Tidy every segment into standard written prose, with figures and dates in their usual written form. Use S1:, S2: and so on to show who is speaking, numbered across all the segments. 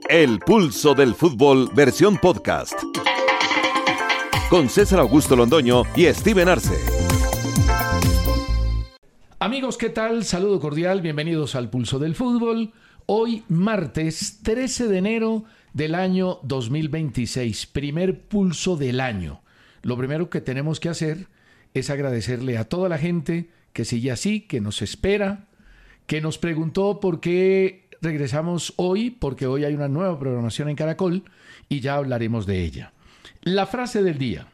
S1: El Pulso del Fútbol, versión podcast. Con César Augusto Londoño y Steven Arce.
S2: Amigos, ¿qué tal? Saludo cordial, bienvenidos al Pulso del Fútbol. Hoy, martes 13 de enero del año 2026, primer pulso del año. Lo primero que tenemos que hacer es agradecerle a toda la gente que sigue así, que nos espera, que nos preguntó por qué regresamos hoy, porque hoy hay una nueva programación en Caracol y ya hablaremos de ella. La frase del día: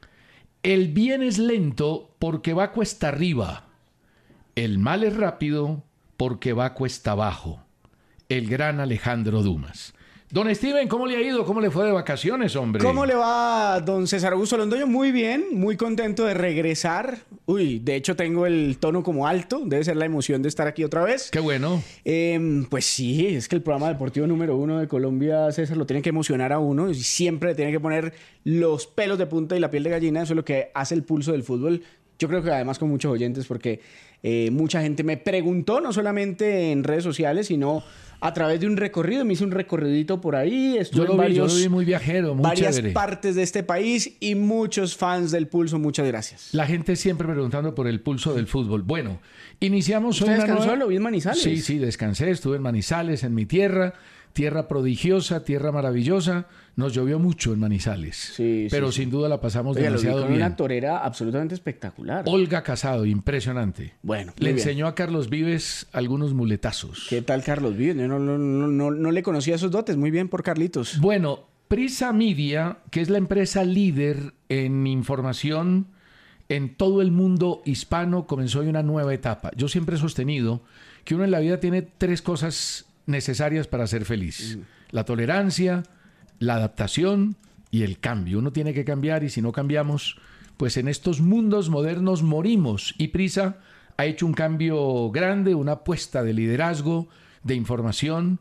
S2: el bien es lento porque va cuesta arriba, el mal es rápido porque va cuesta abajo. El gran Alejandro Dumas. Don Steven, ¿cómo le ha ido? ¿Cómo le fue de vacaciones, hombre?
S3: ¿Cómo le va, don César Augusto Londoño? Muy bien, muy contento de regresar. De hecho tengo el tono como alto, debe ser la emoción de estar aquí otra vez.
S2: Qué bueno.
S3: Pues sí, es que el programa deportivo número 1 de Colombia, César, lo tiene que emocionar a uno y siempre le tiene que poner los pelos de punta y la piel de gallina. Eso es lo que hace el pulso del fútbol. Yo creo que además con muchos oyentes, porque mucha gente me preguntó, no solamente en redes sociales, sino a través de un recorrido. Me hice un recorridito por ahí.
S2: Yo lo vi muy viajero, muy
S3: varias
S2: chévere.
S3: Partes de este país y muchos fans del Pulso. Muchas gracias.
S2: La gente siempre preguntando por el pulso del fútbol. Bueno, iniciamos hoy
S3: ¿Usted
S2: una
S3: descansó?
S2: nueva...
S3: ¿Lo vi en Manizales?
S2: Sí, descansé. Estuve en Manizales, en mi tierra. Tierra prodigiosa, tierra maravillosa. Nos llovió mucho en Manizales. Pero sin duda la pasamos demasiado
S3: con
S2: bien.
S3: Una torera absolutamente espectacular.
S2: Olga Casado, impresionante.
S3: Bueno,
S2: le enseñó a Carlos Vives algunos muletazos.
S3: ¿Qué tal Carlos Vives? Yo no le conocía esos dotes. Muy bien por Carlitos.
S2: Bueno, Prisa Media, que es la empresa líder en información en todo el mundo hispano, comenzó hoy una nueva etapa. Yo siempre he sostenido que uno en la vida tiene tres cosas necesarias para ser feliz: la tolerancia, la adaptación y el cambio. Uno tiene que cambiar, y si no cambiamos, pues en estos mundos modernos morimos. Y Prisa ha hecho un cambio grande, una apuesta de liderazgo, de información,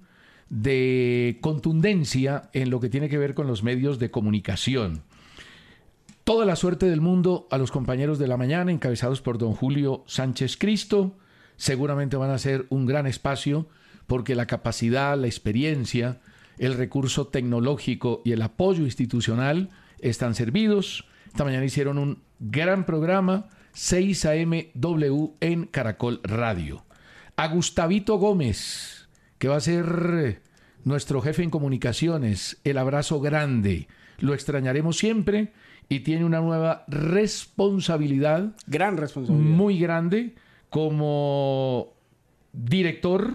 S2: de contundencia en lo que tiene que ver con los medios de comunicación. Toda la suerte del mundo a los compañeros de la mañana, encabezados por don Julio Sánchez Cristo. Seguramente van a ser un gran espacio, porque la capacidad, la experiencia, el recurso tecnológico y el apoyo institucional están servidos. Esta mañana hicieron un gran programa, 6 a.m. W en Caracol Radio. A Gustavito Gómez, que va a ser nuestro jefe en comunicaciones, el abrazo grande. Lo extrañaremos siempre y tiene una nueva responsabilidad.
S3: Gran responsabilidad.
S2: Muy grande como director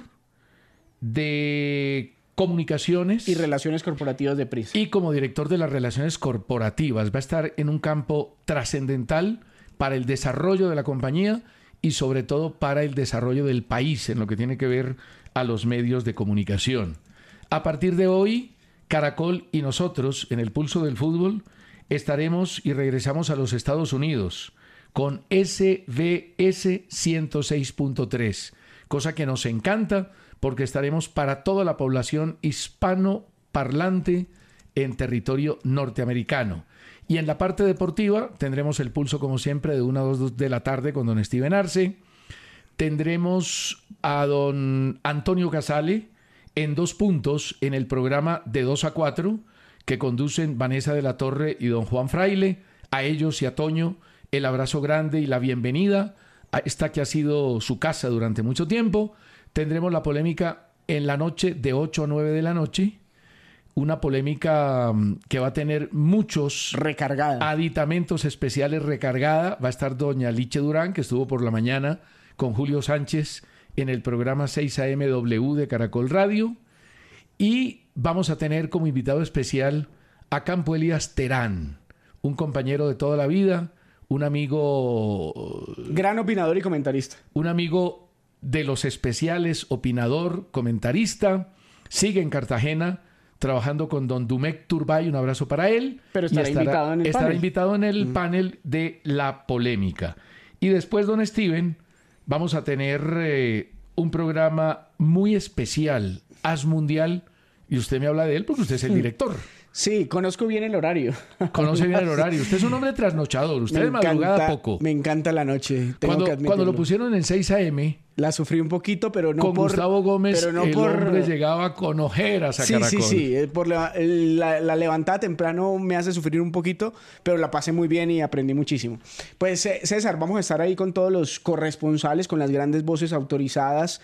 S2: de comunicaciones
S3: y relaciones corporativas de Prisa.
S2: Y como director de las relaciones corporativas. Va a estar en un campo trascendental para el desarrollo de la compañía y sobre todo para el desarrollo del país en lo que tiene que ver a los medios de comunicación. A partir de hoy, Caracol y nosotros en el Pulso del Fútbol estaremos y regresamos a los Estados Unidos con SBS 106.3, cosa que nos encanta, porque estaremos para toda la población hispanoparlante en territorio norteamericano. Y en la parte deportiva tendremos el pulso, como siempre, de 1 a 2 de la tarde con don Steven Arce. Tendremos a don Antonio Casale en 2 puntos en el programa de 2 a 4 que conducen Vanessa de la Torre y don Juan Fraile. A ellos y a Toño el abrazo grande y la bienvenida a esta que ha sido su casa durante mucho tiempo. Tendremos la polémica en la noche de 8 a 9 de la noche. Una polémica que va a tener muchos aditamentos especiales recargada. Va a estar doña Liche Durán, que estuvo por la mañana con Julio Sánchez en el programa 6 a.m. W de Caracol Radio. Y vamos a tener como invitado especial a Campo Elías Terán, un compañero de toda la vida, un amigo...
S3: Gran opinador y comentarista.
S2: Un amigo de los especiales, opinador, comentarista. Sigue en Cartagena trabajando con don Dumec Turbay, un abrazo para él.
S3: Pero estará
S2: invitado en el panel de la polémica. Y después, don Steven, vamos a tener un programa muy especial, As Mundial, y usted me habla de él porque usted es el director.
S3: Sí, conozco bien el horario.
S2: Conoce bien el horario. Usted es un hombre trasnochador. Usted de madrugada poco.
S3: Me encanta la noche.
S2: Cuando lo pusieron en 6 a.m.,
S3: La sufrí un poquito, pero no
S2: con
S3: por...
S2: Gustavo Gómez,
S3: pero no
S2: el
S3: por...
S2: hombre llegaba con ojeras a
S3: Sí,
S2: Caracol.
S3: sí. Por la levantada temprano me hace sufrir un poquito, pero la pasé muy bien y aprendí muchísimo. Pues César, vamos a estar ahí con todos los corresponsales, con las grandes voces autorizadas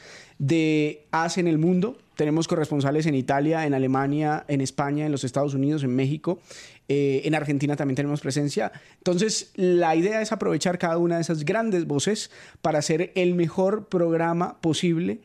S3: de AS en el mundo. Tenemos corresponsales en Italia, en Alemania, en España, en los Estados Unidos, en México. En Argentina también tenemos presencia. Entonces, la idea es aprovechar cada una de esas grandes voces para hacer el mejor programa posible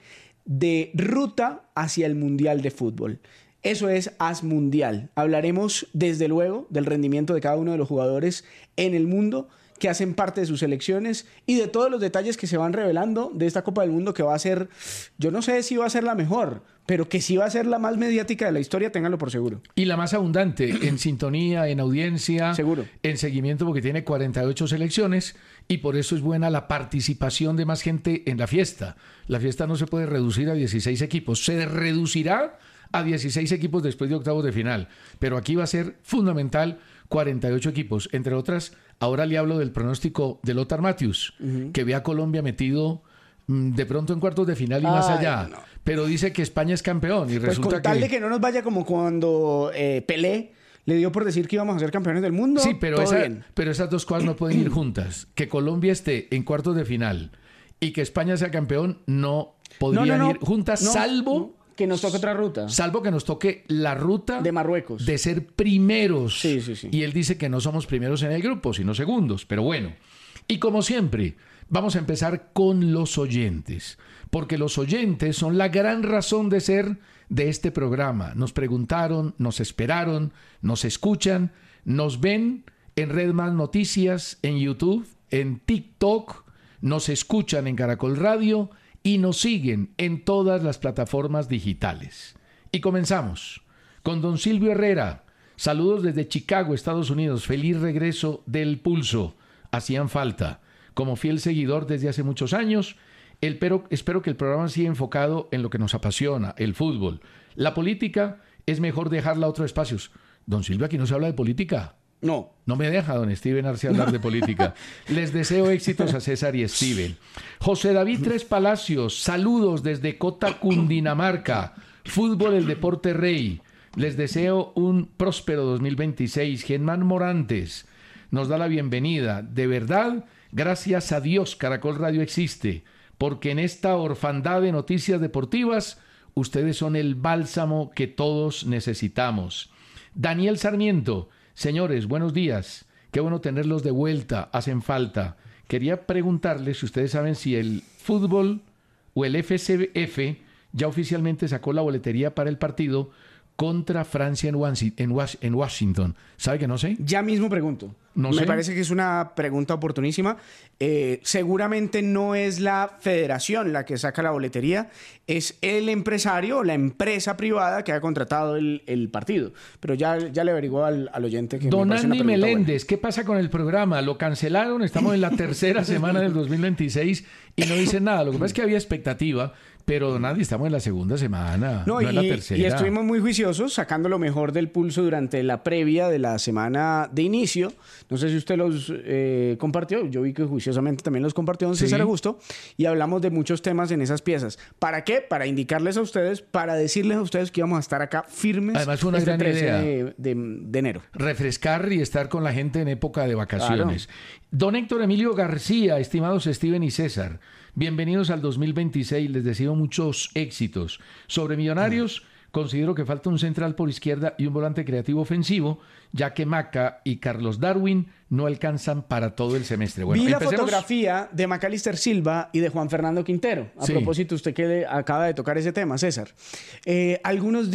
S3: de ruta hacia el Mundial de Fútbol. Eso es AS Mundial. Hablaremos, desde luego, del rendimiento de cada uno de los jugadores en el mundo que hacen parte de sus selecciones y de todos los detalles que se van revelando de esta Copa del Mundo, que va a ser, yo no sé si va a ser la mejor, pero que sí va a ser la más mediática de la historia, ténganlo por seguro.
S2: Y la más abundante en sintonía, en audiencia,
S3: Seguro.
S2: En seguimiento, porque tiene 48 selecciones y por eso es buena la participación de más gente en la fiesta. La fiesta no se puede reducir a 16 equipos, se reducirá a 16 equipos después de octavos de final, pero aquí va a ser fundamental 48 equipos, entre otras. Ahora le hablo del pronóstico de Lothar Matthäus, que ve a Colombia metido de pronto en cuartos de final y más allá.
S3: No.
S2: Pero dice que España es campeón y
S3: Pues
S2: resulta
S3: con tal de que no nos vaya como cuando Pelé le dio por decir que íbamos a ser campeones del mundo.
S2: Sí, pero
S3: bien.
S2: esas dos cosas no pueden ir juntas. Que Colombia esté en cuartos de final y que España sea campeón no podrían ir juntas, salvo...
S3: que nos toque otra ruta.
S2: Salvo que nos toque la ruta
S3: de Marruecos.
S2: De ser primeros.
S3: Sí.
S2: Y él dice que no somos primeros en el grupo, sino segundos. Pero bueno. Y como siempre, vamos a empezar con los oyentes. Porque los oyentes son la gran razón de ser de este programa. Nos preguntaron, nos esperaron, nos escuchan, nos ven en Red Más Noticias, en YouTube, en TikTok, nos escuchan en Caracol Radio y nos siguen en todas las plataformas digitales. Y comenzamos con don Silvio Herrera. Saludos desde Chicago, Estados Unidos. Feliz regreso del Pulso. Hacían falta. Como fiel seguidor desde hace muchos años, espero que el programa siga enfocado en lo que nos apasiona, el fútbol. La política es mejor dejarla a otros espacios. Don Silvio, aquí no se habla de política.
S3: No.
S2: No me deja don Steven Arce hablar de política. Les deseo éxitos a César y Steven. José David Tres Palacios, saludos desde Cota, Cundinamarca. Fútbol, el deporte rey. Les deseo un próspero 2026. Germán Morantes nos da la bienvenida. De verdad, gracias a Dios, Caracol Radio existe, porque en esta orfandad de noticias deportivas, ustedes son el bálsamo que todos necesitamos. Daniel Sarmiento, señores, buenos días. Qué bueno tenerlos de vuelta, hacen falta. Quería preguntarles si ustedes saben si el fútbol o el FCF ya oficialmente sacó la boletería para el partido contra Francia en Washington. ¿Sabe que no sé?
S3: Ya mismo pregunto.
S2: No
S3: Me
S2: sé.
S3: parece que es una pregunta oportunísima. Seguramente no es la federación la que saca la boletería, es el empresario o la empresa privada que ha contratado el partido. Pero ya le averiguó al oyente que
S2: Don
S3: me parece una
S2: Andy
S3: pregunta
S2: Meléndez, ¿qué pasa con el programa? Lo cancelaron, estamos en la tercera semana del 2026 y no dicen nada. Lo que pasa es que había expectativa, pero don Andy, estamos en la segunda semana, no en la tercera.
S3: Y estuvimos muy juiciosos, sacando lo mejor del Pulso durante la previa de la semana de inicio. No sé si usted los compartió, yo vi que juiciosamente también los compartió don César Augusto, y hablamos de muchos temas en esas piezas. ¿Para qué? Para indicarles a ustedes, para decirles a ustedes que íbamos a estar acá firmes.
S2: Además fue una
S3: este
S2: gran
S3: 13
S2: idea.
S3: de enero.
S2: Refrescar y estar con la gente en época de vacaciones.
S3: Claro.
S2: Don Héctor Emilio García, estimados Steven y César, bienvenidos al 2026, les deseo muchos éxitos. Sobre Millonarios, considero que falta un central por izquierda y un volante creativo ofensivo, ya que Maca y Carlos Darwin no alcanzan para todo el semestre. Bueno,
S3: Vi la
S2: empecemos.
S3: fotografía de Macalister Silva y de Juan Fernando Quintero. A propósito, usted que acaba de tocar ese tema, César. Algunos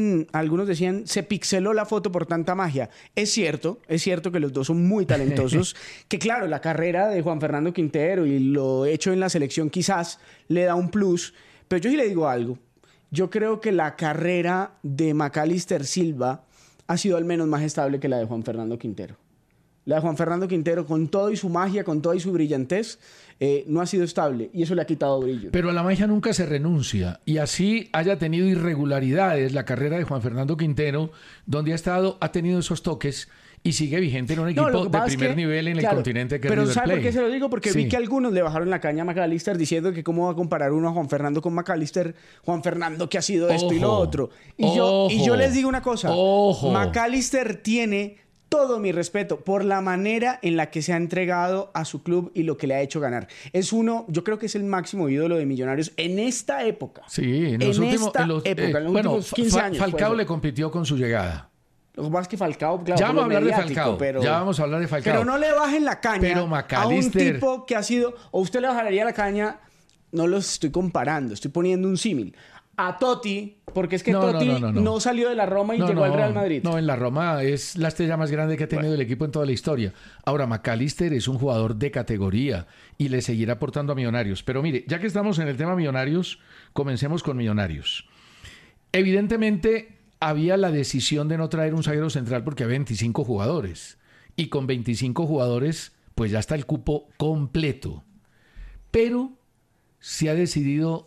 S3: decían, se pixeló la foto por tanta magia. Es cierto que los dos son muy talentosos. Que claro, la carrera de Juan Fernando Quintero y lo hecho en la selección quizás le da un plus. Pero yo sí le digo algo. Yo creo que la carrera de Macalister Silva ha sido al menos más estable que la de Juan Fernando Quintero. La de Juan Fernando Quintero, con todo y su magia, con toda y su brillantez, no ha sido estable y eso le ha quitado brillo.
S2: Pero a la magia nunca se renuncia, y así haya tenido irregularidades la carrera de Juan Fernando Quintero, donde ha tenido esos toques y sigue vigente en un
S3: No, lo
S2: equipo
S3: que
S2: de
S3: pasa es
S2: primer
S3: que,
S2: nivel en el
S3: claro,
S2: continente que es
S3: pero
S2: River
S3: ¿sabe por
S2: Plate.
S3: qué se lo digo? Porque
S2: Sí.
S3: vi que algunos le bajaron la caña a McAllister diciendo que cómo va a comparar uno a Juan Fernando con McAllister, Juan Fernando que ha sido esto y lo
S2: Ojo,
S3: otro. Y yo les digo una cosa,
S2: ojo.
S3: McAllister tiene todo mi respeto por la manera en la que se ha entregado a su club y lo que le ha hecho ganar. Es uno, yo creo que es el máximo ídolo de Millonarios en esta época.
S2: Sí, en los últimos, bueno,
S3: últimos 15 años.
S2: Falcao le compitió con su llegada.
S3: Lo que pasa es que Falcao, claro,
S2: Ya
S3: por
S2: vamos a
S3: lo
S2: hablar de
S3: mediático,
S2: Falcao.
S3: pero...
S2: Ya vamos a hablar de Falcao.
S3: Pero no le bajen la caña
S2: Pero
S3: a un
S2: McAllister...
S3: tipo que ha sido... O usted le bajaría la caña, no los estoy comparando, estoy poniendo un símil. A Totti, porque es que Totti no salió de la Roma y llegó al Real Madrid.
S2: No, en la Roma es la estrella más grande que ha tenido el equipo en toda la historia. Ahora, McAllister es un jugador de categoría y le seguirá aportando a Millonarios. Pero mire, ya que estamos en el tema Millonarios, comencemos con Millonarios. Evidentemente, había la decisión de no traer un zaguero central porque había 25 jugadores. Y con 25 jugadores, pues ya está el cupo completo. Pero se ha decidido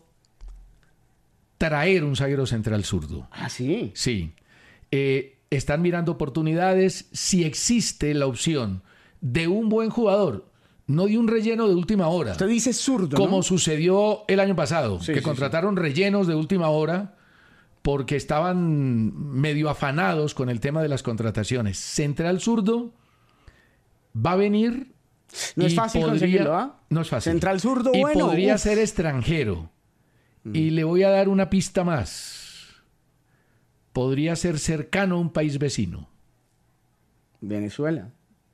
S2: traer un zaguero central zurdo.
S3: Ah, sí.
S2: Sí. Están mirando oportunidades. Si existe la opción de un buen jugador, no de un relleno de última hora.
S3: Usted dice zurdo,
S2: como
S3: ¿no?
S2: sucedió el año pasado,
S3: Sí,
S2: que
S3: sí,
S2: contrataron rellenos de última hora porque estaban medio afanados con el tema de las contrataciones. Central zurdo va a venir.
S3: No es fácil conseguirlo, ¿ah?
S2: No es fácil.
S3: Central zurdo,
S2: y
S3: bueno.
S2: podría ser extranjero. Y le voy a dar una pista más. Podría ser cercano a un país vecino.
S3: Venezuela.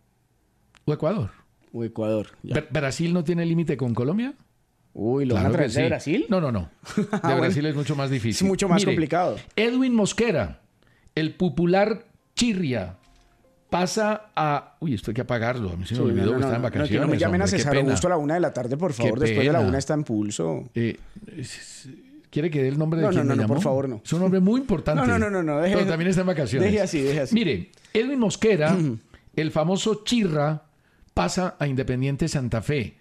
S2: O Ecuador.
S3: O Ecuador. Ya.
S2: ¿Brasil no tiene límite con Colombia?
S3: Uy, ¿lo van a traer de Brasil?
S2: No. De Brasil es mucho más difícil.
S3: Es mucho más complicado.
S2: Edwin Mosquera, el popular Chirria, pasa a... Uy, esto hay que apagarlo. A mí se me olvidó que estaba en vacaciones.
S3: Que no me llamen
S2: hombre,
S3: a César Augusto a la 1 de la tarde, por favor.
S2: Qué
S3: Después de la
S2: pena.
S3: 1 está en pulso.
S2: ¿Quiere que dé el nombre de quien me llamó?
S3: por favor, no.
S2: Es un nombre muy importante.
S3: No.
S2: Pero también está en vacaciones.
S3: Deje así.
S2: Mire, Edwin Mosquera, el famoso Chirra, pasa a Independiente Santa Fe.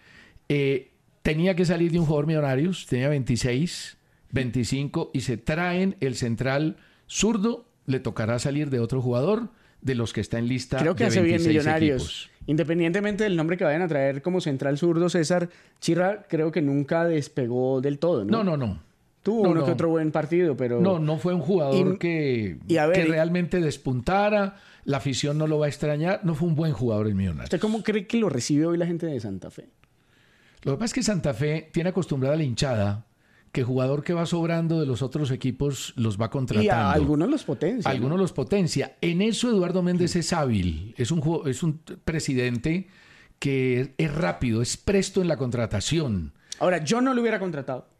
S2: Tenía que salir de un jugador Millonarios, tenía 26, 25, y se traen el central zurdo. Le tocará salir de otro jugador de los que está en lista.
S3: Creo que
S2: de
S3: hace bien
S2: 26
S3: Millonarios.
S2: equipos.
S3: Independientemente del nombre que vayan a traer como central zurdo, César, Chirra creo que nunca despegó del todo, ¿no?
S2: No.
S3: Tuvo uno que otro buen partido, pero...
S2: No fue un jugador que realmente despuntara. La afición no lo va a extrañar. No fue un buen jugador el Millonarios.
S3: ¿Usted cómo cree que lo recibe hoy la gente de Santa Fe?
S2: Lo que pasa es que Santa Fe tiene acostumbrada a la hinchada que jugador que va sobrando de los otros equipos los va contratando.
S3: Y a algunos los potencia.
S2: Algunos los potencia. En eso Eduardo Méndez es hábil. Es un presidente que es rápido, es presto en la contratación.
S3: Ahora, yo no lo hubiera contratado.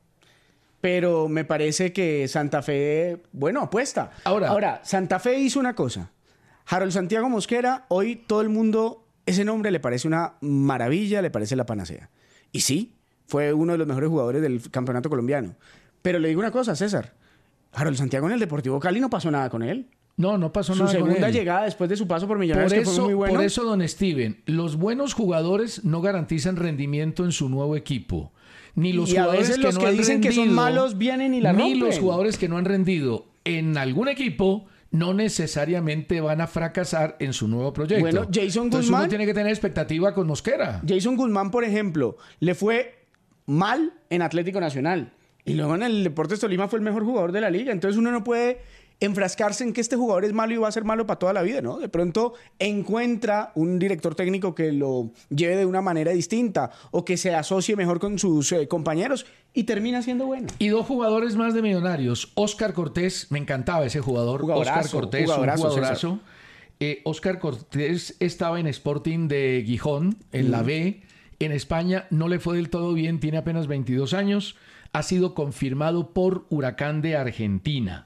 S3: Pero me parece que Santa Fe, bueno, apuesta. Ahora, Santa Fe hizo una cosa. Harold Santiago Mosquera, hoy todo el mundo, ese nombre le parece una maravilla, le parece la panacea. Y sí, fue uno de los mejores jugadores del campeonato colombiano. Pero le digo una cosa, César. Harold Santiago en el Deportivo Cali no pasó nada con él.
S2: No pasó nada con él.
S3: Su segunda llegada después de su paso por Millonarios, que fue muy bueno.
S2: Por eso, don Steven, los buenos jugadores no garantizan rendimiento en su nuevo equipo. Ni los jugadores que no han
S3: dicen
S2: rendido,
S3: que son malos vienen y la rompen.
S2: Ni los jugadores que no han rendido en algún equipo no necesariamente van a fracasar en su nuevo proyecto.
S3: Bueno, Jason
S2: Entonces
S3: Guzmán...
S2: uno tiene que tener expectativa con Mosquera.
S3: Jason Guzmán, por ejemplo, le fue mal en Atlético Nacional. Y luego en el Deportes Tolima fue el mejor jugador de la liga. Entonces uno no puede enfrascarse en que este jugador es malo y va a ser malo para toda la vida, ¿no? De pronto encuentra un director técnico que lo lleve de una manera distinta o que se asocie mejor con sus compañeros y termina siendo bueno.
S2: Y dos jugadores más de Millonarios. Óscar Cortés, me encantaba ese jugador. Óscar Cortés, un jugadorazo. Óscar Cortés estaba en Sporting de Gijón, en la B. En España no le fue del todo bien, tiene apenas 22 años. Ha sido confirmado por Huracán de Argentina.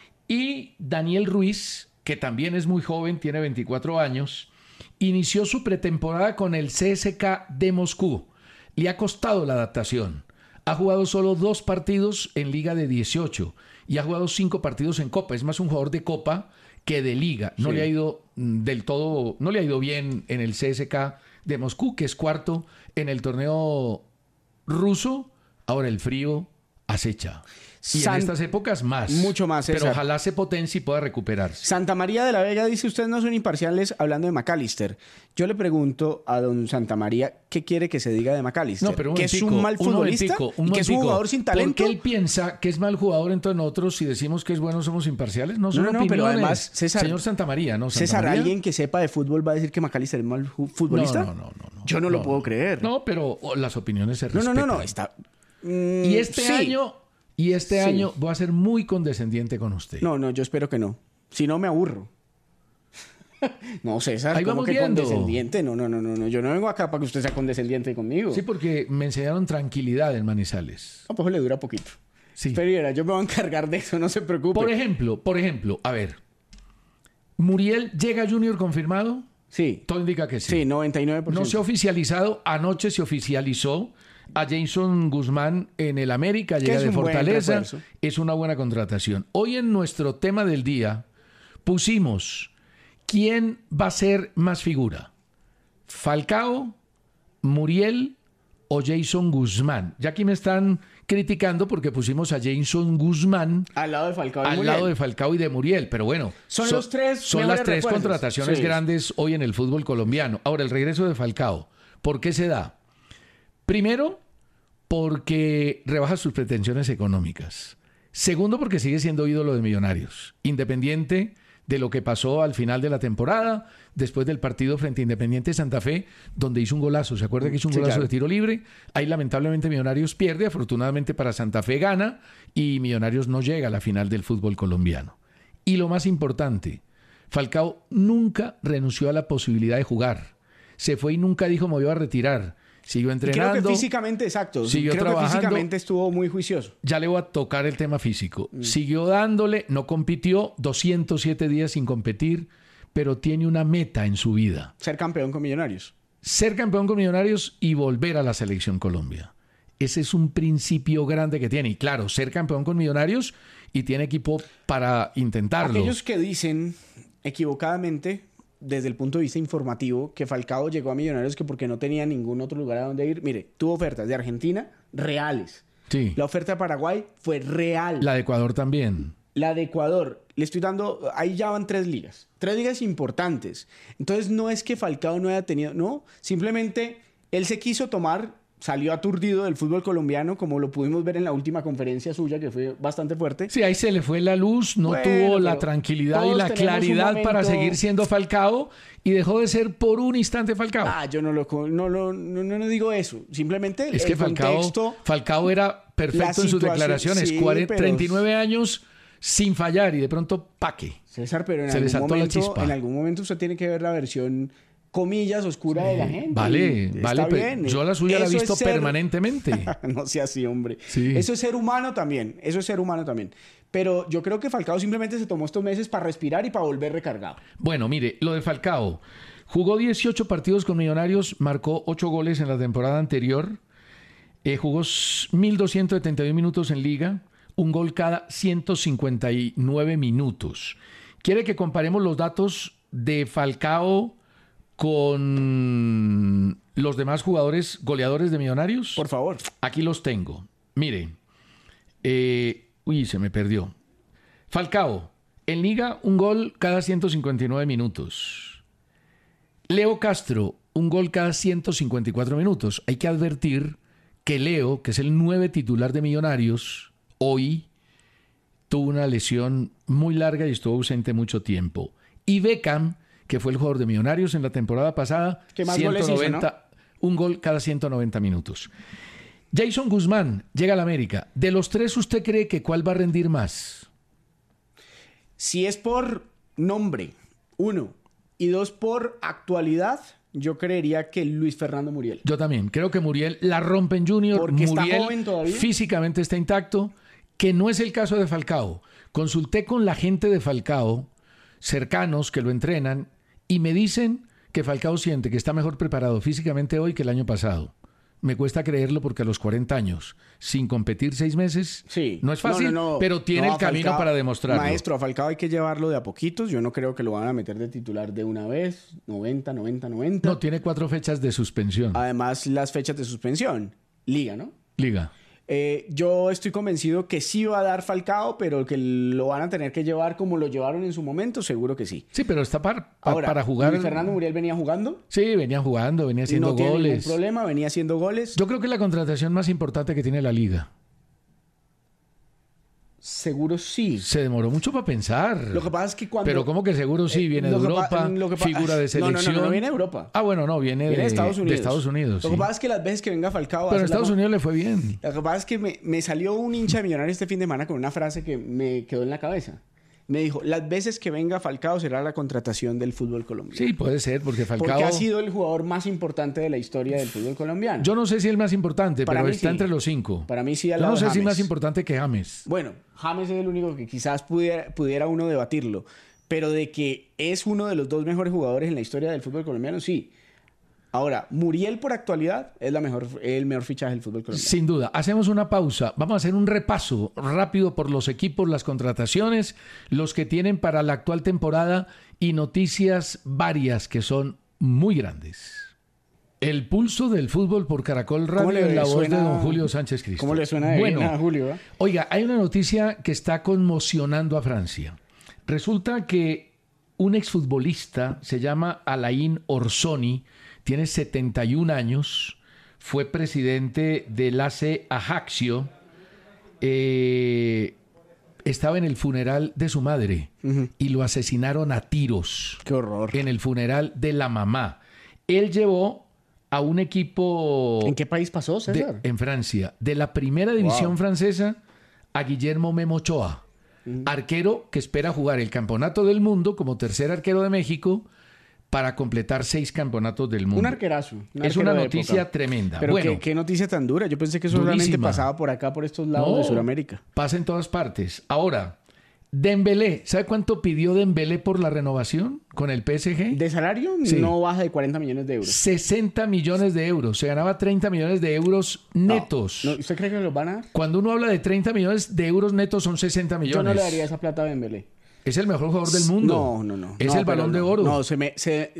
S2: Y Daniel Ruiz, que también es muy joven, tiene 24 años, inició su pretemporada con el CSKA de Moscú. Le ha costado la adaptación. Ha jugado solo 2 partidos en Liga de 18 y ha jugado 5 partidos en Copa. Es más un jugador de Copa que de Liga. No le ha ido del todo, no le ha ido bien en el CSKA de Moscú, que es cuarto en el torneo ruso. Ahora el frío acecha. Y en estas épocas más.
S3: Mucho más,
S2: Pero
S3: César.
S2: ojalá se potencie y pueda recuperarse.
S3: Santa María de la Vega dice, ustedes no son imparciales hablando de McAllister. Yo le pregunto a don Santa María qué quiere que se diga de McAllister.
S2: No, pero
S3: ¿Que es un mal futbolista? ¿Y que es un jugador sin talento?
S2: ¿Por qué él piensa que es mal jugador entonces nosotros si decimos que es bueno somos imparciales? No son opiniones.
S3: Pero además, César,
S2: señor Santa María, ¿no?
S3: César,
S2: María.
S3: ¿alguien que sepa de fútbol va a decir que McAllister es mal futbolista?
S2: No.
S3: Yo no lo puedo creer.
S2: No, pero las opiniones se respetan.
S3: No, está...
S2: Y este año voy a ser muy condescendiente con usted.
S3: No, yo espero que no. Si no, me aburro. No, César,
S2: ahí
S3: ¿cómo
S2: vamos
S3: que
S2: viendo.
S3: condescendiente? No. Yo no vengo acá para que usted sea condescendiente conmigo.
S2: Sí, porque me enseñaron tranquilidad en Manizales.
S3: No, pues le dura poquito.
S2: Sí.
S3: Pero yo me voy a encargar de eso, no se preocupe.
S2: Por ejemplo, a ver. ¿Muriel llega Junior confirmado?
S3: Sí.
S2: Todo indica que sí.
S3: Sí, 99%.
S2: No se ha oficializado. Anoche se oficializó a Jason Guzmán en el América. Llega de Fortaleza. Es una buena contratación. Hoy en nuestro tema del día pusimos ¿quién va a ser más figura? ¿Falcao, Muriel o Jason Guzmán? Ya aquí me están criticando porque pusimos a Jason Guzmán
S3: al lado de Falcao y
S2: al
S3: Muriel.
S2: lado de Falcao y de Muriel, pero bueno,
S3: son las tres
S2: contrataciones grandes hoy en el fútbol colombiano. Ahora, el regreso de Falcao, ¿por qué se da? Primero, porque rebaja sus pretensiones económicas. Segundo, porque sigue siendo ídolo de Millonarios, independiente de lo que pasó al final de la temporada, después del partido frente a Independiente Santa Fe, donde hizo un golazo. ¿Se acuerda que hizo un golazo de tiro libre? Ahí lamentablemente Millonarios pierde, afortunadamente para Santa Fe gana y Millonarios no llega a la final del fútbol colombiano. Y lo más importante, Falcao nunca renunció a la posibilidad de jugar. Se fue y nunca dijo me voy a retirar. Siguió entrenando.
S3: Creo que físicamente, exacto.
S2: Siguió
S3: creo
S2: trabajando.
S3: Que físicamente estuvo muy juicioso.
S2: Ya le voy a tocar el tema físico. Siguió dándole, no compitió, 207 días sin competir, pero tiene una meta en su vida.
S3: Ser campeón con Millonarios.
S2: Ser campeón con Millonarios y volver a la Selección Colombia. Ese es un principio grande que tiene. Y claro, ser campeón con Millonarios y tiene equipo para intentarlo.
S3: Aquellos que dicen equivocadamente, desde el punto de vista informativo, que Falcao llegó a Millonarios que porque no tenía ningún otro lugar a donde ir. Mire, tuvo ofertas de Argentina reales.
S2: Sí.
S3: La oferta de Paraguay fue real.
S2: La de Ecuador también.
S3: La de Ecuador, le estoy dando, ahí ya van 3 ligas. 3 ligas importantes. Entonces no es que Falcao no haya tenido, no, simplemente él se quiso tomar, salió aturdido del fútbol colombiano, como lo pudimos ver en la última conferencia suya, que fue bastante fuerte.
S2: Sí, ahí se le fue la luz, no tuvo la tranquilidad y la claridad para seguir siendo Falcao y dejó de ser por un instante Falcao.
S3: Yo no digo eso. Simplemente
S2: es que Falcao era perfecto en sus declaraciones.
S3: Sí,
S2: 39 años sin fallar y de pronto ¡paque!
S3: César, pero
S2: se le saltó la chispa.
S3: En algún momento usted tiene que ver la versión comillas oscura de la gente.
S2: Vale,
S3: bien.
S2: Yo la suya la he visto permanentemente.
S3: No sea así, hombre.
S2: Sí.
S3: Eso es ser humano también. Pero yo creo que Falcao simplemente se tomó estos meses para respirar y para volver recargado.
S2: Bueno, mire, lo de Falcao. Jugó 18 partidos con Millonarios, marcó 8 goles en la temporada anterior, jugó 1.271 minutos en Liga, un gol cada 159 minutos. ¿Quiere que comparemos los datos de Falcao con los demás jugadores goleadores de Millonarios?
S3: Por favor.
S2: Aquí los tengo. Mire. Se me perdió. Falcao, en Liga, un gol cada 159 minutos. Leo Castro, un gol cada 154 minutos. Hay que advertir que Leo, que es el 9 titular de Millonarios, hoy tuvo una lesión muy larga y estuvo ausente mucho tiempo. Y Beckham, que fue el jugador de Millonarios en la temporada pasada,
S3: ¿qué más goles hizo, no?
S2: Un gol cada 190 minutos. Jason Guzmán llega a la América. De los 3, ¿usted cree que cuál va a rendir más?
S3: Si es por nombre, 1, y 2 por actualidad, yo creería que Luis Fernando Muriel.
S2: Yo también. Creo que Muriel la rompe en Junior.
S3: Porque
S2: Muriel
S3: está joven todavía.
S2: Físicamente está intacto, que no es el caso de Falcao. Consulté con la gente de Falcao, cercanos que lo entrenan, y me dicen que Falcao siente que está mejor preparado físicamente hoy que el año pasado. Me cuesta creerlo porque a los 40 años, sin competir 6 meses,
S3: sí.
S2: No es fácil, pero tiene el camino
S3: Falcao,
S2: para demostrarlo.
S3: Maestro, a Falcao hay que llevarlo de a poquitos. Yo no creo que lo van a meter de titular de una vez, 90.
S2: No, tiene 4 fechas de suspensión.
S3: Además, las fechas de suspensión. Liga, ¿no?
S2: Liga.
S3: Yo estoy convencido que sí va a dar Falcao, pero que lo van a tener que llevar como lo llevaron en su momento, seguro que sí.
S2: Sí, pero está
S3: Ahora,
S2: para jugar.
S3: ¿Luis Fernando Muriel venía jugando?
S2: Sí, venía jugando, venía haciendo
S3: No tiene ningún
S2: goles.
S3: problema, venía haciendo goles.
S2: Yo creo que es la contratación más importante que tiene la liga.
S3: Seguro sí.
S2: Se demoró mucho para pensar.
S3: Lo que pasa es que cuando...
S2: Pero ¿cómo que seguro sí? Viene de Europa, figura de selección.
S3: No viene de Europa.
S2: Ah, bueno, no, viene de Estados Unidos.
S3: Lo que pasa es que las veces que venga Falcao...
S2: Pero en Estados Unidos le fue bien.
S3: Lo que pasa es que me salió un hincha de Millonarios este fin de semana con una frase que me quedó en la cabeza. Me dijo, las veces que venga Falcao será la contratación del fútbol colombiano.
S2: Sí, puede ser, porque Falcao...
S3: Porque ha sido el jugador más importante de la historia del fútbol colombiano.
S2: Yo no sé si es el más importante,
S3: Para
S2: pero
S3: mí
S2: está
S3: sí.
S2: entre los 5.
S3: Para mí sí,
S2: Yo no sé si es más importante que James.
S3: Bueno, James es el único que quizás pudiera uno debatirlo. Pero de que es uno de los 2 mejores jugadores en la historia del fútbol colombiano, sí. Ahora, Muriel por actualidad es el mejor fichaje del fútbol colombiano.
S2: Sin duda. Hacemos una pausa. Vamos a hacer un repaso rápido por los equipos, las contrataciones, los que tienen para la actual temporada y noticias varias que son muy grandes. El pulso del fútbol por Caracol Radio en la voz de don Julio Sánchez Cristo.
S3: ¿Cómo le suena de bien a Julio?
S2: Oiga, hay una noticia que está conmocionando a Francia. Resulta que un exfutbolista se llama Alain Orsoni, tiene 71 años, fue presidente del AC Ajaccio, estaba en el funeral de su madre y lo asesinaron a tiros.
S3: ¡Qué horror!
S2: En el funeral de la mamá. Él llevó a un equipo...
S3: ¿En qué país pasó, César?
S2: En Francia. De la primera división francesa a Guillermo Memo Ochoa, arquero que espera jugar el campeonato del mundo como tercer arquero de México para completar 6 campeonatos del mundo.
S3: Un arquerazo.
S2: Es una noticia tremenda.
S3: Pero
S2: bueno,
S3: ¿qué noticia tan dura? Yo pensé que eso solamente pasaba por acá, por estos lados de Sudamérica.
S2: Pasa en todas partes. Ahora, Dembélé. ¿Sabe cuánto pidió Dembélé por la renovación con el PSG?
S3: ¿De salario?
S2: Sí.
S3: No baja de 40 millones de euros.
S2: 60 millones de euros. Se ganaba 30 millones de euros netos.
S3: No, ¿usted cree que los van a dar?
S2: Cuando uno habla de 30 millones de euros netos son 60 millones.
S3: Yo no le daría esa plata a Dembélé.
S2: Es el mejor jugador del mundo.
S3: No.
S2: Es el Balón de Oro.
S3: No, es el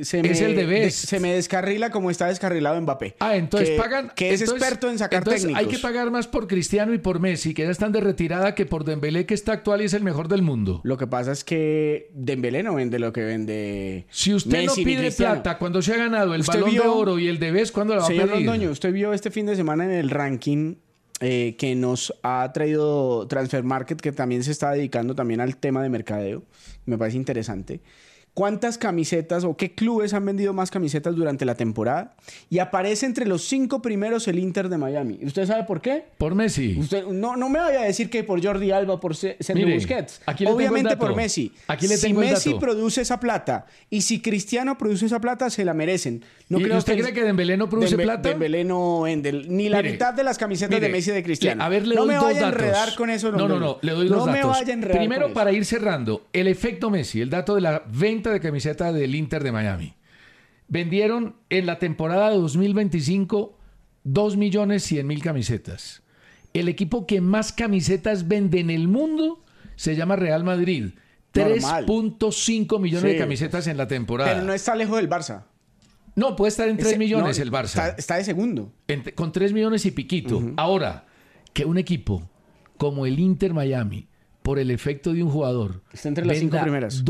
S3: de Best. Se me descarrila como está descarrilado Mbappé.
S2: Entonces pagan...
S3: Que es experto en sacar técnicos.
S2: Hay que pagar más por Cristiano y por Messi, que ya están de retirada, que por Dembélé, que está actual y es el mejor del mundo.
S3: Lo que pasa es que Dembélé no vende lo que vende
S2: Si usted
S3: Messi,
S2: no pide plata cuando se ha ganado el Balón de Oro y el de Best, ¿cuándo lo va a pedir?
S3: Señor Londoño, usted vio este fin de semana en el ranking que nos ha traído Transfer Market, que también se está dedicando también al tema de mercadeo. Me parece interesante. ¿Cuántas camisetas o qué clubes han vendido más camisetas durante la temporada? Y aparece entre los 5 primeros el Inter de Miami. ¿Usted sabe por qué?
S2: Por Messi.
S3: Usted no me vaya a decir que por Jordi Alba, por Sergio Busquets. Obviamente por Messi.
S2: Si
S3: Messi produce esa plata y si Cristiano produce esa plata, se la merecen.
S2: ¿Y usted cree que Dembélé no produce plata?
S3: Dembélé no vende ni la mitad de las camisetas de Messi y de Cristiano.
S2: A ver, le doy
S3: no me
S2: dos
S3: vaya
S2: datos.
S3: a enredar con eso.
S2: No, le doy dos datos.
S3: No me vaya a enredar.
S2: Primero, para ir cerrando, el efecto Messi, el dato de la venta de camiseta del Inter de Miami. Vendieron en la temporada 2025 2.100.000 camisetas. El equipo que más camisetas vende en el mundo se llama Real Madrid. 3.5 millones de camisetas en la temporada.
S3: Pero no está lejos del Barça.
S2: No, puede estar en 3 millones el Barça.
S3: Está de segundo.
S2: Con 3 millones y piquito. Ahora, que un equipo como el Inter Miami, por el efecto de un jugador,
S3: está entre las 5 primeras.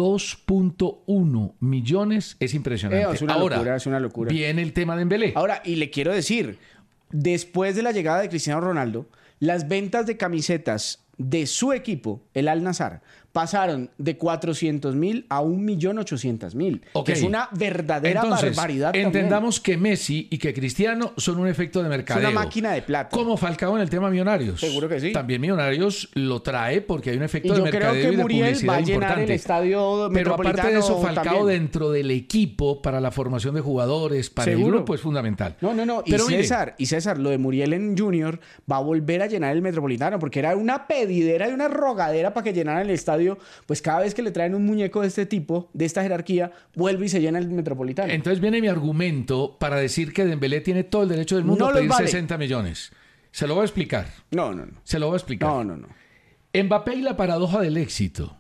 S2: 2.1 millones es impresionante.
S3: Es una locura.
S2: Viene el tema de Dembélé.
S3: Ahora, y le quiero decir, después de la llegada de Cristiano Ronaldo, las ventas de camisetas de su equipo, el Al-Nassr, pasaron de 400.000 a 1.800.000.
S2: Okay.
S3: Que es una verdadera barbaridad.
S2: Entendamos que Messi y que Cristiano son un efecto de mercadeo.
S3: Es una máquina de plata.
S2: Como Falcao en el tema Millonarios.
S3: Seguro que sí.
S2: También Millonarios lo trae porque hay un efecto de mercadeo
S3: y yo creo que
S2: de
S3: Muriel
S2: publicidad
S3: va a llenar
S2: importante.
S3: el estadio
S2: Pero aparte de eso, Falcao
S3: también.
S2: dentro del equipo para la formación de jugadores, para el grupo es fundamental.
S3: No.
S2: Pero
S3: y César, lo de Muriel en Junior va a volver a llenar el Metropolitano porque era una pedidera y una rogadera para que llenaran el estadio. Pues cada vez que le traen un muñeco de este tipo, de esta jerarquía, vuelve y se llena el Metropolitano.
S2: Entonces viene mi argumento para decir que Dembélé tiene todo el derecho del mundo a pedir 60 millones. Se lo voy a explicar.
S3: No.
S2: Se lo voy a explicar.
S3: No.
S2: Mbappé y la paradoja del éxito.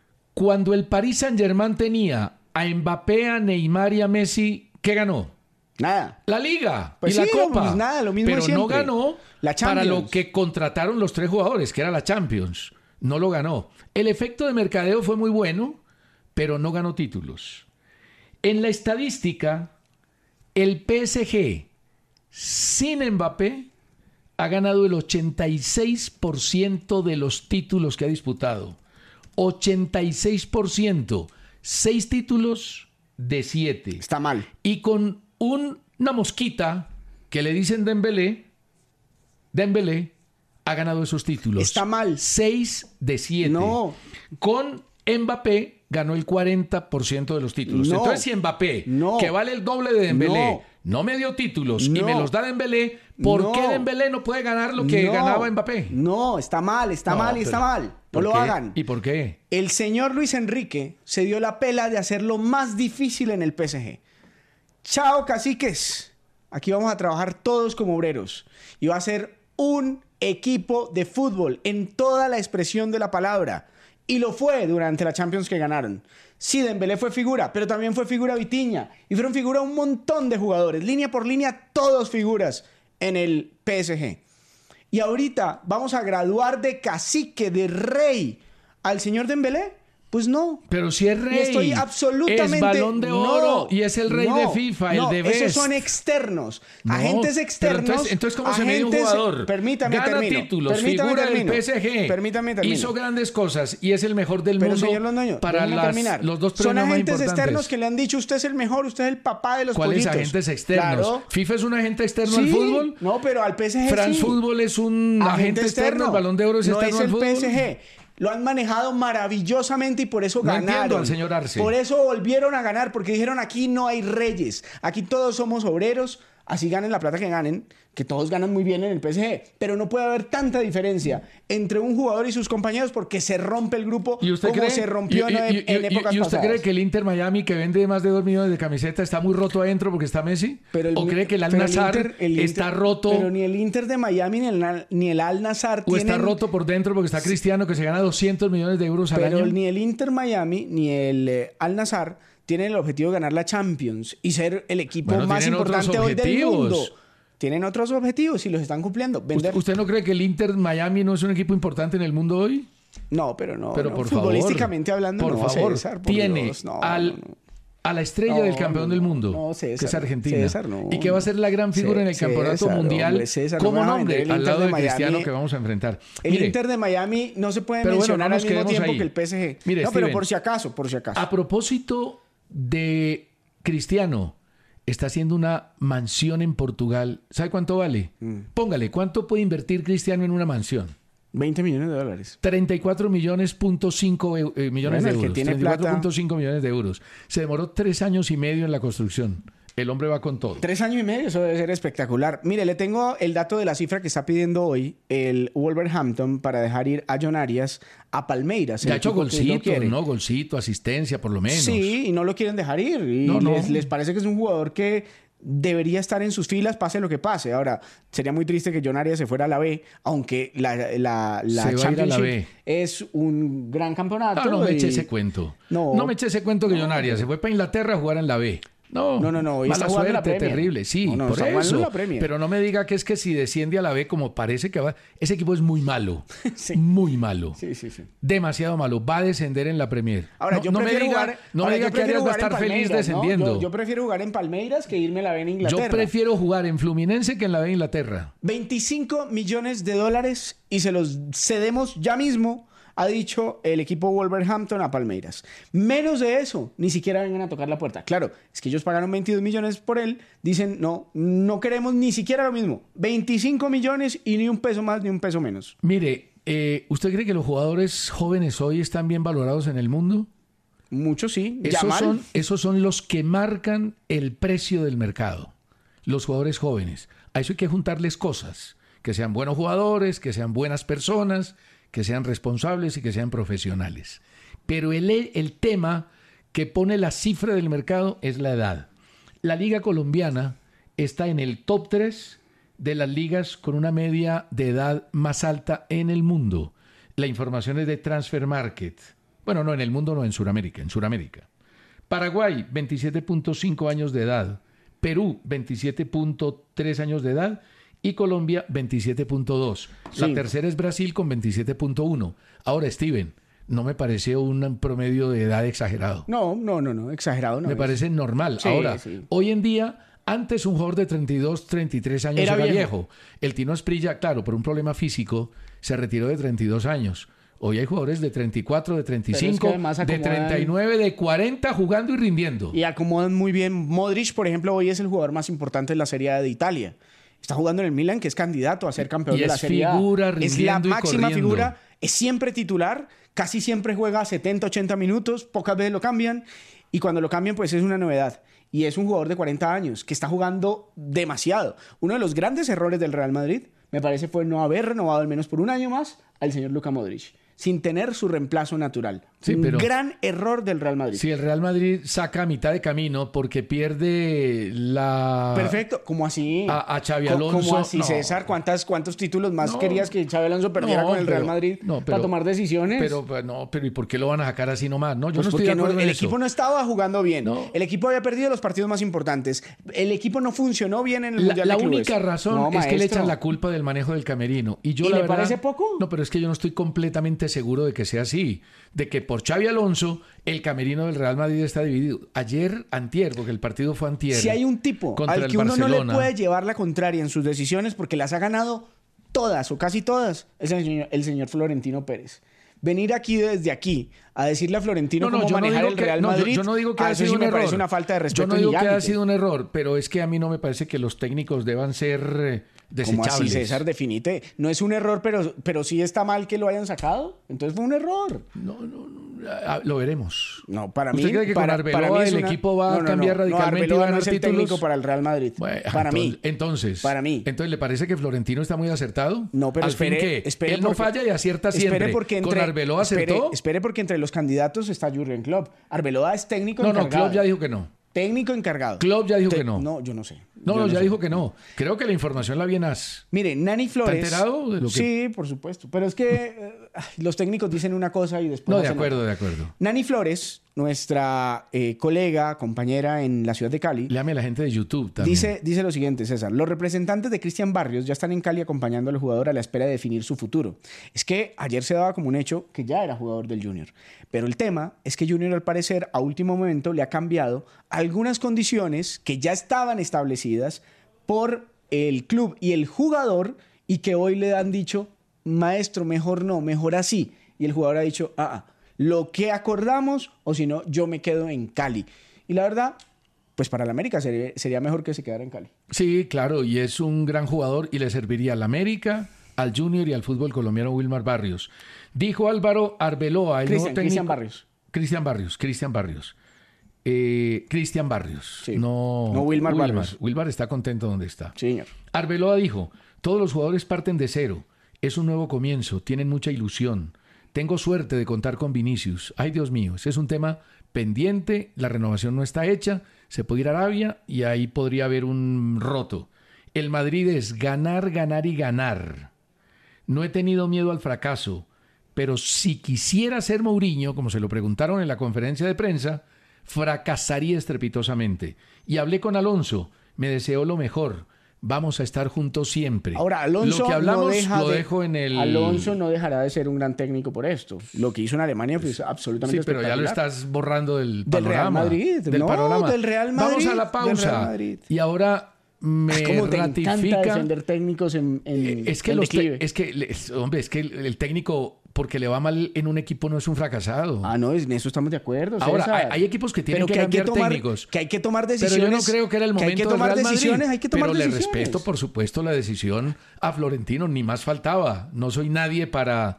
S2: Cuando el Paris Saint-Germain tenía a Mbappé, a Neymar y a Messi, ¿qué ganó?
S3: Nada.
S2: La Liga
S3: Pues
S2: y la
S3: sí,
S2: Copa.
S3: pues nada, lo mismo
S2: pero
S3: de siempre.
S2: no ganó
S3: La
S2: para
S3: Champions.
S2: lo que contrataron los 3 jugadores, que era la Champions. No lo ganó. El efecto de mercadeo fue muy bueno, pero no ganó títulos. En la estadística, el PSG sin Mbappé ha ganado el 86% de los títulos que ha disputado. 86%. 6 títulos de 7.
S3: Está mal.
S2: Y con una mosquita que le dicen Dembélé ha ganado esos títulos.
S3: Está mal.
S2: 6 de 7.
S3: No.
S2: Con Mbappé ganó el 40% de los títulos.
S3: No.
S2: Entonces, si Mbappé,
S3: No.
S2: que vale el doble de Dembélé,
S3: No.
S2: no me dio títulos y
S3: No.
S2: me los da Dembélé, ¿por
S3: No.
S2: qué Dembélé no puede ganar lo que ganaba Mbappé?
S3: No, está mal, está
S2: No,
S3: mal y está
S2: pero-
S3: mal. No
S2: ¿Por
S3: lo
S2: qué?
S3: hagan.
S2: ¿Y por qué?
S3: El señor Luis Enrique se dio la pela de hacerlo más difícil en el PSG. Chao, caciques. Aquí vamos a trabajar todos como obreros. Y va a ser un equipo de fútbol en toda la expresión de la palabra. Y lo fue durante la Champions que ganaron. Sí, Dembélé fue figura, pero también fue figura Vitinha. Y fueron figura un montón de jugadores. Línea por línea, todos figuras en el PSG. Y ahorita vamos a graduar de cacique, de rey, al señor Dembélé. Pues no.
S2: Pero si es rey,
S3: Y estoy absolutamente...
S2: es Balón de Oro y es el rey de
S3: no,
S2: FIFA,
S3: no,
S2: el de Best.
S3: esos son externos.
S2: No,
S3: agentes
S2: pero
S3: externos.
S2: entonces ¿cómo se mide un jugador?
S3: Permítame,
S2: Gana
S3: termino.
S2: títulos,
S3: Permítame,
S2: figura
S3: termino.
S2: del PSG.
S3: Permítame, termino.
S2: Hizo grandes cosas y es el mejor del
S3: Pero
S2: mundo
S3: señor Londoño,
S2: para
S3: déjeme terminar.
S2: los dos
S3: Son
S2: premios más
S3: agentes
S2: importantes.
S3: externos que le han dicho usted es el mejor, usted es el papá de los
S2: ¿Cuáles
S3: pollitos.
S2: agentes externos?
S3: Claro.
S2: ¿FIFA es un agente externo
S3: Sí,
S2: al fútbol?
S3: No, pero al PSG
S2: ¿France
S3: sí.
S2: Football es un agente externo? ¿El Balón de Oro es
S3: no
S2: externo
S3: es
S2: al
S3: el
S2: fútbol?
S3: PSG. Lo han manejado maravillosamente y por eso
S2: No
S3: ganaron.
S2: entiendo al señor Arce.
S3: Por eso volvieron a ganar, porque dijeron aquí no hay reyes, aquí todos somos obreros, así ganen la plata que ganen, que todos ganan muy bien en el PSG, pero no puede haber tanta diferencia entre un jugador y sus compañeros porque se rompe el grupo
S2: ¿Y usted
S3: como
S2: cree?
S3: se rompió en épocas
S2: ¿Y usted
S3: pasadas.
S2: cree que el Inter Miami, que vende más de 2 millones de camisetas, está muy roto adentro porque está Messi? ¿O cree que el Al-Nassr está roto?
S3: Pero ni el Inter de Miami ni el Al-Nassr
S2: ¿O
S3: tienen...
S2: está roto por dentro porque está Cristiano, que se gana 200 millones de euros al
S3: Pero
S2: año?
S3: ni el Inter Miami ni el Al-Nassr tienen el objetivo de ganar la Champions y ser el equipo
S2: Bueno,
S3: más
S2: tienen otros
S3: importante hoy del
S2: objetivos.
S3: mundo. Tienen otros objetivos y los están cumpliendo. Vender...
S2: ¿Usted no cree que el Inter Miami no es un equipo importante en el mundo hoy?
S3: No, pero no.
S2: Pero
S3: no.
S2: por
S3: Futbolísticamente
S2: favor,
S3: hablando,
S2: por
S3: no,
S2: favor,
S3: César, por
S2: tiene
S3: Dios, no,
S2: al,
S3: no, no.
S2: a la estrella
S3: No,
S2: del campeón
S3: no,
S2: del mundo,
S3: no, César,
S2: que es Argentina,
S3: César, no,
S2: y que va a ser la gran figura en el campeonato
S3: César,
S2: mundial,
S3: hombre, César, no
S2: como
S3: me va a
S2: nombre,
S3: vender el
S2: al
S3: Inter
S2: lado
S3: de
S2: de
S3: Miami.
S2: Cristiano que vamos a enfrentar.
S3: El
S2: Mire,
S3: Inter de Miami no se puede
S2: pero bueno,
S3: mencionar
S2: no nos
S3: al mismo
S2: quedemos
S3: tiempo
S2: ahí.
S3: que el PSG.
S2: Mire,
S3: no, pero
S2: Steven,
S3: por si acaso, por si acaso.
S2: a propósito de Cristiano, está haciendo una mansión en Portugal. ¿Sabe cuánto vale? Póngale, ¿cuánto puede invertir Cristiano en una mansión?
S3: 20 millones de dólares.
S2: 34 millones.5 millones
S3: Bueno, el
S2: de
S3: que
S2: euros.
S3: tiene plata.
S2: 34.5 millones de euros. Se demoró 3 años y medio en la construcción. El hombre va con todo.
S3: 3 años y medio, eso debe ser espectacular. Mire, le tengo el dato de la cifra que está pidiendo hoy el Wolverhampton para dejar ir a John Arias a Palmeiras.
S2: Ya
S3: el
S2: ha hecho
S3: equipo que lo
S2: golcito,
S3: quiere.
S2: ¿no? Golcito, asistencia, por lo menos.
S3: Sí, y no lo quieren dejar ir. Y
S2: No, no.
S3: Les parece que es un jugador que debería estar en sus filas, pase lo que pase. Ahora, sería muy triste que John Arias se fuera a la B, aunque la
S2: Se va a ir a la
S3: Championship
S2: B.
S3: es un gran campeonato.
S2: Ah, no me
S3: y-
S2: eche ese cuento.
S3: No.
S2: No me eche ese cuento que John Arias se fue para Inglaterra a jugar en la B. No,
S3: No, hoy
S2: mala
S3: está jugando en la
S2: suerte,
S3: Premier.
S2: terrible. Sí,
S3: No,
S2: por
S3: está jugando
S2: eso.
S3: en la Premier.
S2: Pero no me diga que es que si desciende a la B, como parece que va. Ese equipo es muy malo.
S3: Sí.
S2: Muy malo.
S3: Sí, sí, sí.
S2: Demasiado malo. Va a descender en la Premier.
S3: Ahora,
S2: no,
S3: yo
S2: no me
S3: prefiero
S2: diga,
S3: jugar,
S2: no
S3: ahora,
S2: me diga
S3: yo
S2: que Arias
S3: prefiero
S2: va a
S3: jugar en
S2: estar feliz
S3: Palmeiras, ¿no?
S2: descendiendo.
S3: Yo prefiero jugar en Palmeiras que irme a la B en Inglaterra.
S2: Yo prefiero jugar en Fluminense que en la B de Inglaterra.
S3: 25 millones de dólares y se los cedemos ya mismo, ha dicho el equipo Wolverhampton a Palmeiras. Menos de eso, ni siquiera vengan a tocar la puerta. Claro, es que ellos pagaron 22 millones por él. Dicen, no queremos ni siquiera lo mismo. 25 millones y ni un peso más ni un peso menos.
S2: Mire, ¿usted cree que los jugadores jóvenes hoy están bien valorados en el mundo?
S3: Muchos sí. Yamal.
S2: Esos son los que marcan el precio del mercado. Los jugadores jóvenes. A eso hay que juntarles cosas. Que sean buenos jugadores, que sean buenas personas, que sean responsables y que sean profesionales. Pero el tema que pone la cifra del mercado es la edad. La Liga Colombiana está en el top 3 de las ligas con una media de edad más alta en el mundo. La información es de Transfer Market. Bueno, no, en el mundo no, en Sudamérica. Paraguay, 27.5 años de edad. Perú, 27.3 años de edad y Colombia, 27.2. La
S3: Sí.
S2: tercera es Brasil con 27.1. Ahora, Steven, no me parece un promedio de edad exagerado.
S3: No, exagerado no
S2: Me
S3: es.
S2: parece normal.
S3: Sí,
S2: Ahora,
S3: sí.
S2: hoy en día, antes un jugador de 32, 33 años
S3: Era
S2: era
S3: viejo.
S2: viejo. El Tino Asprilla, claro, por un problema físico, se retiró de 32 años. Hoy hay jugadores de 34, de 35,
S3: además
S2: de
S3: acomodan-
S2: 39, de 40 jugando y rindiendo.
S3: Y acomodan muy bien. Modric, por ejemplo, hoy es el jugador más importante en la Serie A de Italia. Está jugando en el Milan, que es candidato a ser campeón
S2: Y
S3: de la
S2: es
S3: Serie A.
S2: figura,
S3: Es la
S2: rindiendo y
S3: máxima
S2: corriendo.
S3: figura. Es siempre titular. Casi siempre juega 70, 80 minutos. Pocas veces lo cambian. Y cuando lo cambian, pues es una novedad. Y es un jugador de 40 años que está jugando demasiado. Uno de los grandes errores del Real Madrid, me parece, fue no haber renovado al menos por un año más al señor Luka Modric, sin tener su reemplazo natural.
S2: Sí,
S3: un
S2: pero-
S3: gran error del Real Madrid.
S2: Si el Real Madrid saca a mitad de camino porque pierde la...
S3: Perfecto, ¿cómo así?
S2: A Xavi Alonso,
S3: ¿Cómo así,
S2: no.
S3: César? ¿Cuántos títulos más
S2: No.
S3: querías que Xavi Alonso perdiera
S2: No,
S3: con el Real
S2: pero-
S3: Madrid
S2: no,
S3: para tomar decisiones?
S2: Pero ¿y por qué lo van a sacar así nomás? No, yo
S3: Pues
S2: no estoy
S3: porque
S2: de acuerdo en
S3: el
S2: eso.
S3: equipo no estaba jugando bien.
S2: No.
S3: El equipo había perdido los partidos más importantes. El equipo no funcionó bien en el
S2: La,
S3: Mundial
S2: la
S3: de Clubes.
S2: única razón
S3: No,
S2: es que le
S3: maestro.
S2: echan la culpa del manejo del camerino. Y yo
S3: ¿Y
S2: la
S3: le
S2: verdad,
S3: parece poco?
S2: No, pero es que yo no estoy completamente seguro de que sea así. De que por Xavi Alonso el camerino del Real Madrid está dividido. Ayer, antier, porque el partido fue antier.
S3: Si hay un tipo
S2: contra
S3: al
S2: el
S3: que uno no le
S2: Barcelona.
S3: puede llevar la contraria en sus decisiones porque las ha ganado todas o casi todas, es el señor Florentino Pérez. Venir aquí desde aquí a decirle a Florentino cómo
S2: yo no
S3: manejar
S2: digo
S3: el
S2: que-
S3: Real
S2: no,
S3: Madrid,
S2: yo no digo que
S3: a
S2: haya
S3: eso
S2: sido
S3: sí
S2: un
S3: me
S2: error.
S3: parece una falta de respeto
S2: Yo no digo que haya
S3: gigante.
S2: sido un error, pero es que a mí no me parece que los técnicos deban ser
S3: ¿Cómo así,
S2: desechables.
S3: César? Definite. No es un error, pero sí está mal que lo hayan sacado. Entonces fue un error.
S2: Lo veremos.
S3: No, para mí.
S2: ¿Usted cree que con
S3: para
S2: Arbeloa
S3: mí es
S2: el equipo va a cambiar radicalmente y
S3: Arbeloa
S2: va a
S3: no
S2: ganar
S3: es el
S2: títulos?
S3: técnico para el Real Madrid.
S2: Bueno,
S3: para mí.
S2: Entonces,
S3: Para mí.
S2: Entonces, ¿le parece que Florentino está muy acertado?
S3: No, pero
S2: Al fin,
S3: espere,
S2: ¿qué?
S3: espere
S2: Él no
S3: porque-
S2: falla y acierta siempre.
S3: Espere porque
S2: ¿Con Arbeloa acertó?
S3: Espere porque entre los candidatos está Jürgen Klopp. Arbeloa es técnico
S2: No,
S3: encargado.
S2: Klopp ya dijo que no.
S3: Técnico encargado.
S2: Klopp ya dijo que no.
S3: No, yo no sé.
S2: No,
S3: Yo
S2: ya
S3: sé.
S2: dijo que no. Creo que la información la vienes.
S3: Mire, Nani Flores.
S2: ¿Está enterado de lo que-
S3: Sí, por supuesto. Pero es que los técnicos dicen una cosa y después
S2: No, de
S3: hacen
S2: acuerdo,
S3: otra.
S2: de acuerdo.
S3: Nani Flores, nuestra colega, compañera en la ciudad de Cali,
S2: Léame a la gente de YouTube también.
S3: dice lo siguiente, César. Los representantes de Cristian Barrios ya están en Cali acompañando al jugador a la espera de definir su futuro. Es que ayer se daba como un hecho que ya era jugador del Junior. Pero el tema es que Junior, al parecer, a último momento le ha cambiado algunas condiciones que ya estaban establecidas por el club y el jugador y que hoy le han dicho, maestro, mejor no, mejor así. Y el jugador ha dicho, lo que acordamos o si no, yo me quedo en Cali. Y la verdad, pues para la América sería mejor que se quedara en Cali.
S2: Sí, claro, y es un gran jugador y le serviría al América, al Junior y al fútbol colombiano Wilmar Barrios. Dijo Álvaro Arbeloa, el nuevo técnico.
S3: Cristian Barrios.
S2: Cristian Barrios. Cristian Barrios.
S3: Sí.
S2: No,
S3: No, Wilmar Barrios.
S2: Wilmar está contento donde está.
S3: Sí, señor.
S2: Arbeloa dijo, todos los jugadores parten de cero. Es un nuevo comienzo, tienen mucha ilusión. Tengo suerte de contar con Vinicius. Ay, Dios mío, ese es un tema pendiente, la renovación no está hecha, se puede ir a Arabia y ahí podría haber un roto. El Madrid es ganar, ganar y ganar. No he tenido miedo al fracaso, pero si quisiera ser Mourinho, como se lo preguntaron en la conferencia de prensa, fracasaría estrepitosamente. Y hablé con Alonso, me deseó lo mejor. Vamos a estar juntos siempre.
S3: Ahora, Alonso
S2: lo que hablamos
S3: no deja
S2: lo
S3: de-
S2: dejo en el...
S3: Alonso no dejará de ser un gran técnico por esto. Lo que hizo en Alemania fue absolutamente
S2: Sí, pero ya lo
S3: espectacular.
S2: estás borrando del
S3: Del
S2: panorama.
S3: Real Madrid.
S2: Del
S3: No,
S2: panorama.
S3: del Real
S2: Vamos
S3: Madrid,
S2: a la
S3: del
S2: pausa.
S3: Real Madrid.
S2: Y ahora me
S3: ¿Cómo te encanta
S2: ratifica...
S3: defender técnicos en
S2: Es que
S3: en declive?
S2: hombre, es que el técnico, porque le va mal en un equipo, no es un fracasado.
S3: No, en eso estamos de acuerdo,
S2: Ahora,
S3: César.
S2: hay equipos que tienen
S3: Pero
S2: que
S3: hay
S2: cambiar
S3: tomar,
S2: técnicos.
S3: Que hay que tomar
S2: Pero
S3: decisiones.
S2: yo no creo que era el momento
S3: hay que
S2: del
S3: tomar
S2: Real Madrid.
S3: decisiones, hay que tomar
S2: pero
S3: decisiones.
S2: le respeto, por supuesto, la decisión a Florentino, ni más faltaba. No soy nadie para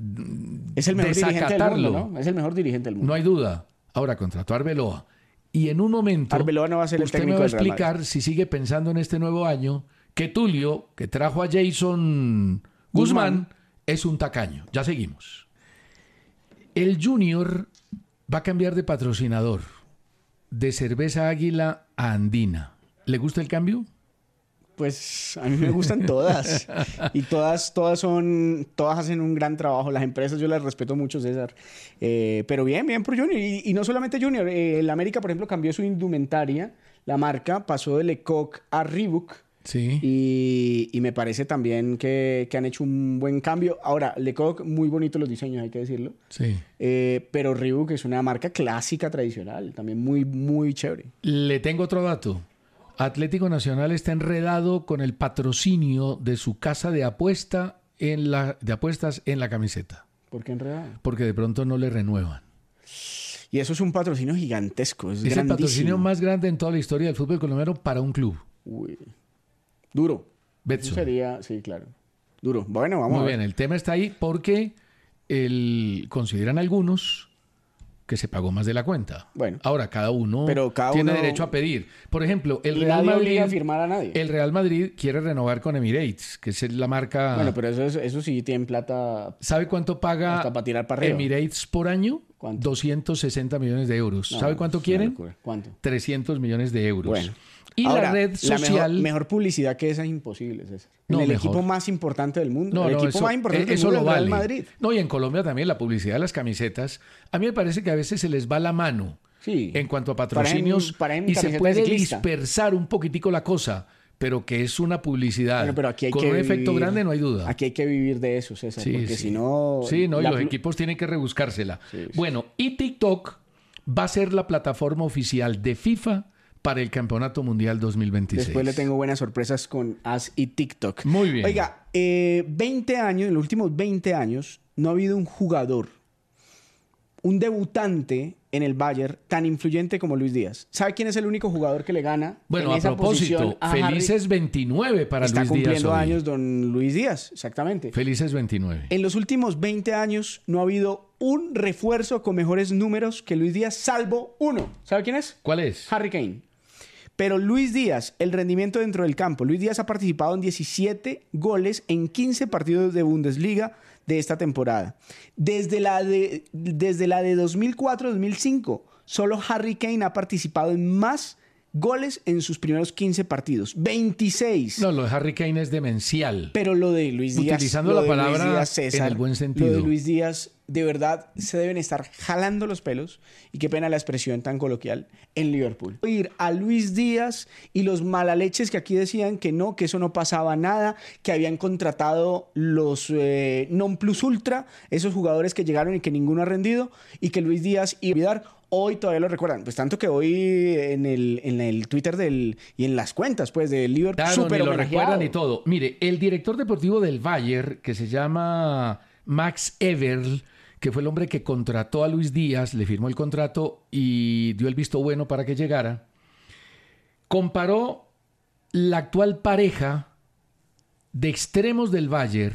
S3: Es el mejor dirigente del
S2: desacatarlo.
S3: mundo, ¿no? Es el mejor dirigente del mundo.
S2: No hay duda. Ahora contrató a Arbeloa. Y en un momento,
S3: Arbeloa no va a ser el
S2: usted me
S3: técnico
S2: va a
S3: del Real
S2: explicar si sigue pensando en este nuevo año que Tulio, que trajo a Jason Guzmán, es un tacaño. Ya seguimos. El Junior va a cambiar de patrocinador de Cerveza Águila a Andina. ¿Le gusta el cambio?
S3: Pues a mí me gustan todas. Y todas hacen un gran trabajo. Las empresas yo las respeto mucho, César. Pero bien por Junior. Y no solamente Junior. El América, por ejemplo, cambió su indumentaria. La marca pasó de Lecoq a Reebok.
S2: Sí.
S3: Y me parece también que han hecho un buen cambio. Ahora, Lecoq, muy bonito los diseños, hay que decirlo.
S2: Sí.
S3: Pero Reebok es una marca clásica, tradicional. También muy, muy chévere.
S2: Le tengo otro dato. Atlético Nacional está enredado con el patrocinio de su casa de apuestas en la camiseta.
S3: ¿Por qué enredado?
S2: Porque de pronto no le renuevan.
S3: Y eso es un patrocinio gigantesco. Es
S2: el patrocinio más grande en toda la historia del fútbol colombiano para un club.
S3: Uy. Duro.
S2: Betson.
S3: Sería, sí, claro. Duro. Bueno, vamos a ver.
S2: Muy bien, el tema está ahí porque consideran algunos que se pagó más de la cuenta.
S3: Bueno.
S2: Ahora, cada uno tiene derecho a pedir. Por ejemplo, el Real Madrid
S3: obliga a firmar a nadie.
S2: El Real Madrid quiere renovar con Emirates, que es la marca...
S3: Bueno, pero eso sí tienen plata...
S2: ¿Sabe cuánto paga
S3: hasta para tirar para arriba?
S2: Emirates por año?
S3: ¿Cuánto?
S2: 260 millones de euros. ¿Sabe cuánto quieren?
S3: ¿Cuánto?
S2: 300 millones de euros.
S3: Bueno.
S2: Y
S3: ahora,
S2: la red social...
S3: mejor publicidad que esa es imposible, César.
S2: No,
S3: en el
S2: mejor.
S3: equipo más importante del mundo.
S2: No,
S3: el equipo
S2: eso,
S3: más importante del
S2: eso
S3: mundo
S2: lo
S3: es el Real
S2: vale.
S3: Madrid.
S2: No, y en Colombia también la publicidad de las camisetas. A mí me parece que a veces se les va la mano
S3: Sí.
S2: en cuanto a patrocinios
S3: Parecen
S2: y se
S3: camisetas
S2: puede
S3: de ciclista.
S2: dispersar un poquitico la cosa, pero que es una publicidad
S3: Bueno, pero aquí hay
S2: con
S3: que
S2: un efecto
S3: vivir-
S2: grande, no hay duda.
S3: Aquí hay que vivir de eso, César.
S2: Sí,
S3: porque
S2: sí.
S3: si no...
S2: Sí, no, y
S3: la
S2: los
S3: plu-
S2: equipos tienen que rebuscársela.
S3: Sí, sí.
S2: Bueno, y TikTok va a ser la plataforma oficial de FIFA para el Campeonato Mundial 2026.
S3: Después le tengo buenas sorpresas con As y TikTok.
S2: Muy bien.
S3: Oiga, 20 años, en los últimos 20 años, no ha habido un jugador, un debutante en el Bayern tan influyente como Luis Díaz. ¿Sabe quién es el único jugador que le gana
S2: Bueno,
S3: en
S2: a
S3: esa
S2: propósito,
S3: posición a Harry?
S2: felices 29 para
S3: Está
S2: Luis Díaz
S3: cumpliendo
S2: hoy.
S3: años don Luis Díaz, exactamente.
S2: Felices 29.
S3: En los últimos 20 años no ha habido un refuerzo con mejores números que Luis Díaz, salvo uno. ¿Sabe quién es?
S2: ¿Cuál es?
S3: Harry Kane. Pero Luis Díaz, el rendimiento dentro del campo. Luis Díaz ha participado en 17 goles en 15 partidos de Bundesliga de esta temporada. Desde la de 2004-2005, solo Harry Kane ha participado en más goles en sus primeros 15 partidos. 26.
S2: No, lo de Harry Kane es demencial.
S3: Pero lo de Luis Díaz...
S2: Utilizando
S3: lo
S2: la
S3: de Luis
S2: palabra
S3: Díaz, César,
S2: en el buen sentido.
S3: Lo de Luis Díaz, de verdad, se deben estar jalando los pelos, y qué pena la expresión tan coloquial, en Liverpool. Ir a Luis Díaz y los malaleches que aquí decían que no, que eso no pasaba nada, que habían contratado los non plus ultra, esos jugadores que llegaron y que ninguno ha rendido, y que Luis Díaz iba a olvidar. Hoy todavía lo recuerdan. Pues tanto que hoy en el Twitter y en las cuentas pues del Liverpool,
S2: Claro,
S3: súper
S2: ni lo
S3: homenajeado.
S2: recuerdan y todo. Mire, el director deportivo del Bayern, que se llama Max Eberl, que fue el hombre que contrató a Luis Díaz, le firmó el contrato y dio el visto bueno para que llegara, comparó la actual pareja de extremos del Bayern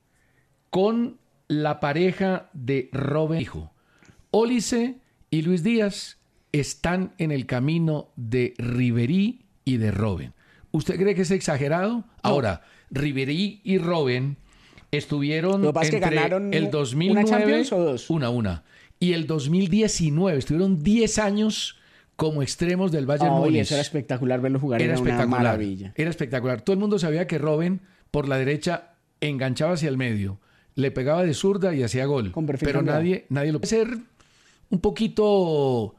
S2: con la pareja de Robben. Dijo, Olise y Luis Díaz están en el camino de Ribéry y de Robben. ¿Usted cree que es exagerado? No. Ahora, Ribéry y Robben estuvieron
S3: Lo que pasa es que
S2: entre
S3: ganaron
S2: el 2009...
S3: ¿una Champions o dos?
S2: Una. Y el 2019. Estuvieron 10 años como extremos del Bayern Múnich.
S3: Eso era espectacular verlo jugar.
S2: Era espectacular.
S3: Una maravilla.
S2: Era espectacular. Todo el mundo sabía que Robben por la derecha enganchaba hacia el medio, le pegaba de zurda y hacía gol.
S3: Con perfil
S2: Pero
S3: cambiado.
S2: nadie lo puede ser un poquito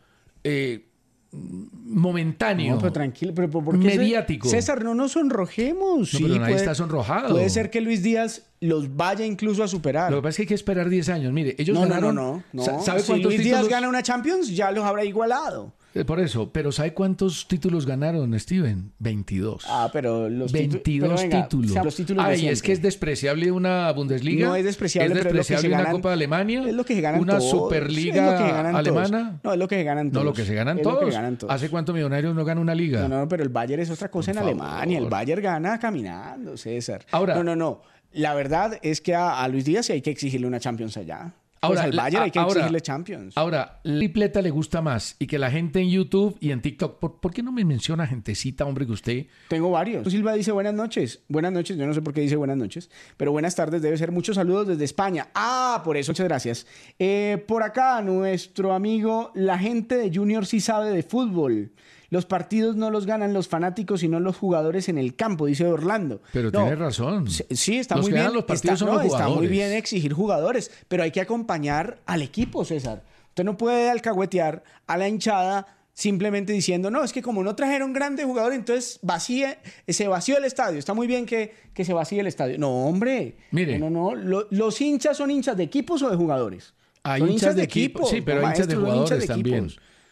S2: momentáneo.
S3: No, pero tranquilo, pero ¿por qué
S2: mediático.
S3: César, no nos sonrojemos.
S2: No,
S3: Sí,
S2: pero nadie está sonrojado.
S3: Puede ser que Luis Díaz los vaya incluso a superar.
S2: Lo que pasa es que hay que esperar 10 años. Mire, ellos ganaron...
S3: No.
S2: ¿Sabe
S3: Si
S2: cuántos
S3: Luis
S2: títulos?
S3: Díaz gana una Champions, ya los habrá igualado.
S2: Por eso, pero ¿sabe cuántos títulos ganaron, Steven? 22.
S3: Ah, pero los
S2: 22 títulos.
S3: Los títulos de
S2: Ay,
S3: siempre.
S2: es que es despreciable una Bundesliga.
S3: No es despreciable,
S2: es
S3: pero es lo que
S2: despreciable
S3: se
S2: una
S3: ganan-
S2: Copa de Alemania.
S3: Es lo que se ganan
S2: una
S3: todos.
S2: Superliga
S3: Es lo que ganan
S2: alemana.
S3: todos. No, es lo que se ganan todos.
S2: No, lo que se ganan
S3: Es lo que
S2: todos.
S3: ganan todos.
S2: ¿Hace cuánto Millonarios no gana una liga?
S3: No, pero el Bayern es otra cosa
S2: Por
S3: en
S2: favor.
S3: Alemania. El Bayern gana caminando, César.
S2: Ahora-
S3: No. La verdad es que a Luis Díaz sí hay que exigirle una Champions allá.
S2: Ahora,
S3: Pues al Bayern hay que exigirle Champions.
S2: Ahora, la tripleta le gusta más y que la gente en YouTube y en TikTok. ¿Por qué no me menciona gentecita, hombre, que usted?
S3: Tengo varios. Silva dice buenas noches. Buenas noches, yo no sé por qué dice buenas noches, pero buenas tardes debe ser. Muchos saludos desde España. Ah, por eso, muchas gracias. Por acá, nuestro amigo, la gente de Junior sí sabe de fútbol. Los partidos no los ganan los fanáticos, sino los jugadores en el campo, dice Orlando.
S2: Pero
S3: No,
S2: tiene razón.
S3: Sí, está
S2: Los
S3: muy
S2: que
S3: bien.
S2: ganan los partidos son los
S3: Está muy
S2: jugadores.
S3: bien exigir jugadores, pero hay que acompañar al equipo, César. Usted no puede alcahuetear a la hinchada simplemente diciendo, no, es que como no trajeron grandes jugadores, entonces se vació el estadio. Está muy bien que se vacíe el estadio. No, hombre.
S2: Mire.
S3: No. Los hinchas son hinchas de equipos o de jugadores.
S2: Hay
S3: Son
S2: hinchas de equipos. Sí, pero hay hinchas de
S3: maestros, son
S2: jugadores también.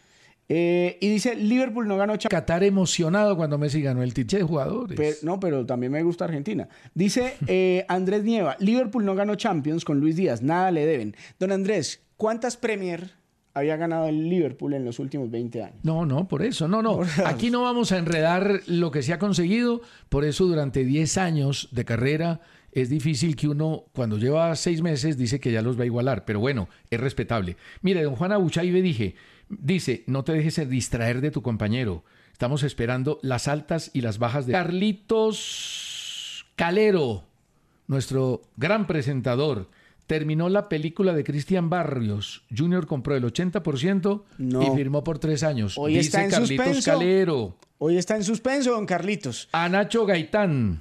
S3: Y dice, Liverpool no ganó Champions.
S2: Qatar emocionado cuando Messi ganó el título de jugadores.
S3: Pero también me gusta Argentina. Dice Andrés Nieva, Liverpool no ganó Champions con Luis Díaz, nada le deben. Don Andrés, ¿cuántas Premier había ganado el Liverpool en los últimos 20 años?
S2: No, por eso. No. Aquí no vamos a enredar lo que se ha conseguido. Por eso durante 10 años de carrera es difícil que uno, cuando lleva 6 meses, dice que ya los va a igualar. Pero bueno, es respetable. Mire, don Juan Abuchaibe dice, no te dejes distraer de tu compañero. Estamos esperando las altas y las bajas de Carlitos Calero, nuestro gran presentador. Terminó la película de Cristian Barrios. Junior compró el 80% y firmó por 3 años.
S3: Hoy
S2: dice
S3: está en
S2: Carlitos
S3: suspenso.
S2: Calero.
S3: Hoy está en suspenso, don Carlitos.
S2: A Nacho Gaitán.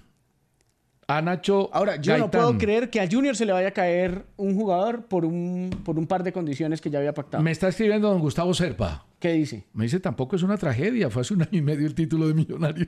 S3: Ahora, yo no puedo creer que a Junior se le vaya a caer un jugador por un par de condiciones que ya había pactado.
S2: Me está escribiendo don Gustavo Serpa.
S3: ¿Qué dice?
S2: Me dice, tampoco es una tragedia. Fue hace 1 año y medio el título de Millonarios.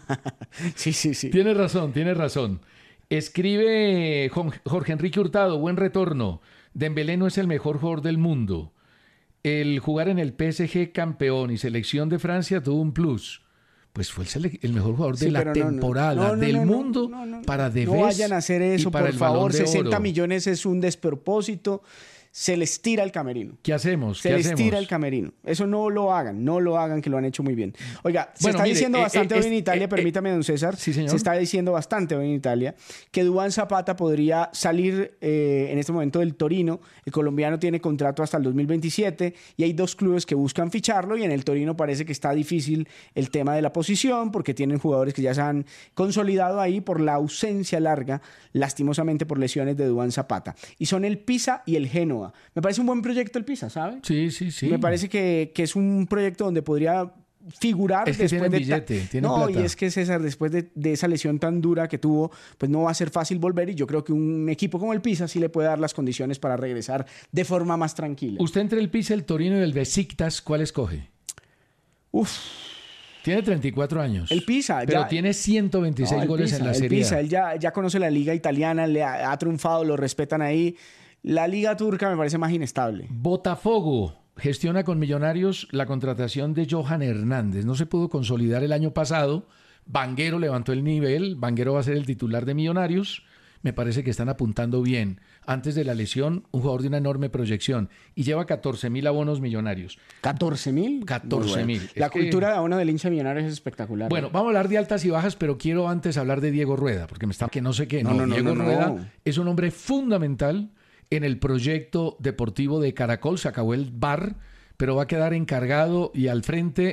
S3: Sí.
S2: Tiene razón. Escribe Jorge Enrique Hurtado, buen retorno. Dembélé no es el mejor jugador del mundo. El jugar en el PSG campeón y selección de Francia tuvo un plus. Pues fue el mejor jugador de la temporada del mundo para Dembélé.
S3: No vayan a hacer eso, por favor. 60
S2: oro.
S3: millones es un despropósito. Se les tira el camerino.
S2: ¿Qué hacemos?
S3: Se les tira el camerino. Eso no lo hagan, que lo han hecho muy bien. Oiga, se está diciendo bastante hoy en Italia, permítame, don César.
S2: Sí, señor.
S3: Se está diciendo bastante hoy en Italia que Duván Zapata podría salir en este momento del Torino. El colombiano tiene contrato hasta el 2027 y hay 2 clubes que buscan ficharlo y en el Torino parece que está difícil el tema de la posición porque tienen jugadores que ya se han consolidado ahí por la ausencia larga, lastimosamente por lesiones de Duván Zapata. Y son el Pisa y el Génova. Me parece un buen proyecto el Pisa, ¿sabe?
S2: Sí.
S3: Me parece que es un proyecto donde podría figurar
S2: es que
S3: después
S2: tiene billete, tiene plata.
S3: Y es que César, después de esa lesión tan dura que tuvo, pues no va a ser fácil volver y yo creo que un equipo como el Pisa sí le puede dar las condiciones para regresar de forma más tranquila.
S2: Usted entre el Pisa, el Torino y el Besiktas, ¿cuál escoge? Tiene 34 años.
S3: El Pisa.
S2: Pero tiene 126 goles en la Serie A.
S3: El Pisa, él ya conoce la liga italiana, le ha triunfado, lo respetan ahí. La liga turca me parece más inestable.
S2: Botafogo gestiona con Millonarios la contratación de Johan Hernández. No se pudo consolidar el año pasado. Vanguero levantó el nivel. Vanguero va a ser el titular de Millonarios. Me parece que están apuntando bien. Antes de la lesión, un jugador de una enorme proyección. Y lleva 14.000 abonos Millonarios.
S3: ¿14.000?
S2: 14.000.
S3: La cultura de abono del hincha millonario es espectacular.
S2: Bueno, vamos a hablar de altas y bajas, pero quiero antes hablar de Diego Rueda, porque me está que no sé qué. Diego Rueda es un hombre fundamental en el proyecto deportivo de Caracol. Se acabó el bar, pero va a quedar encargado y al frente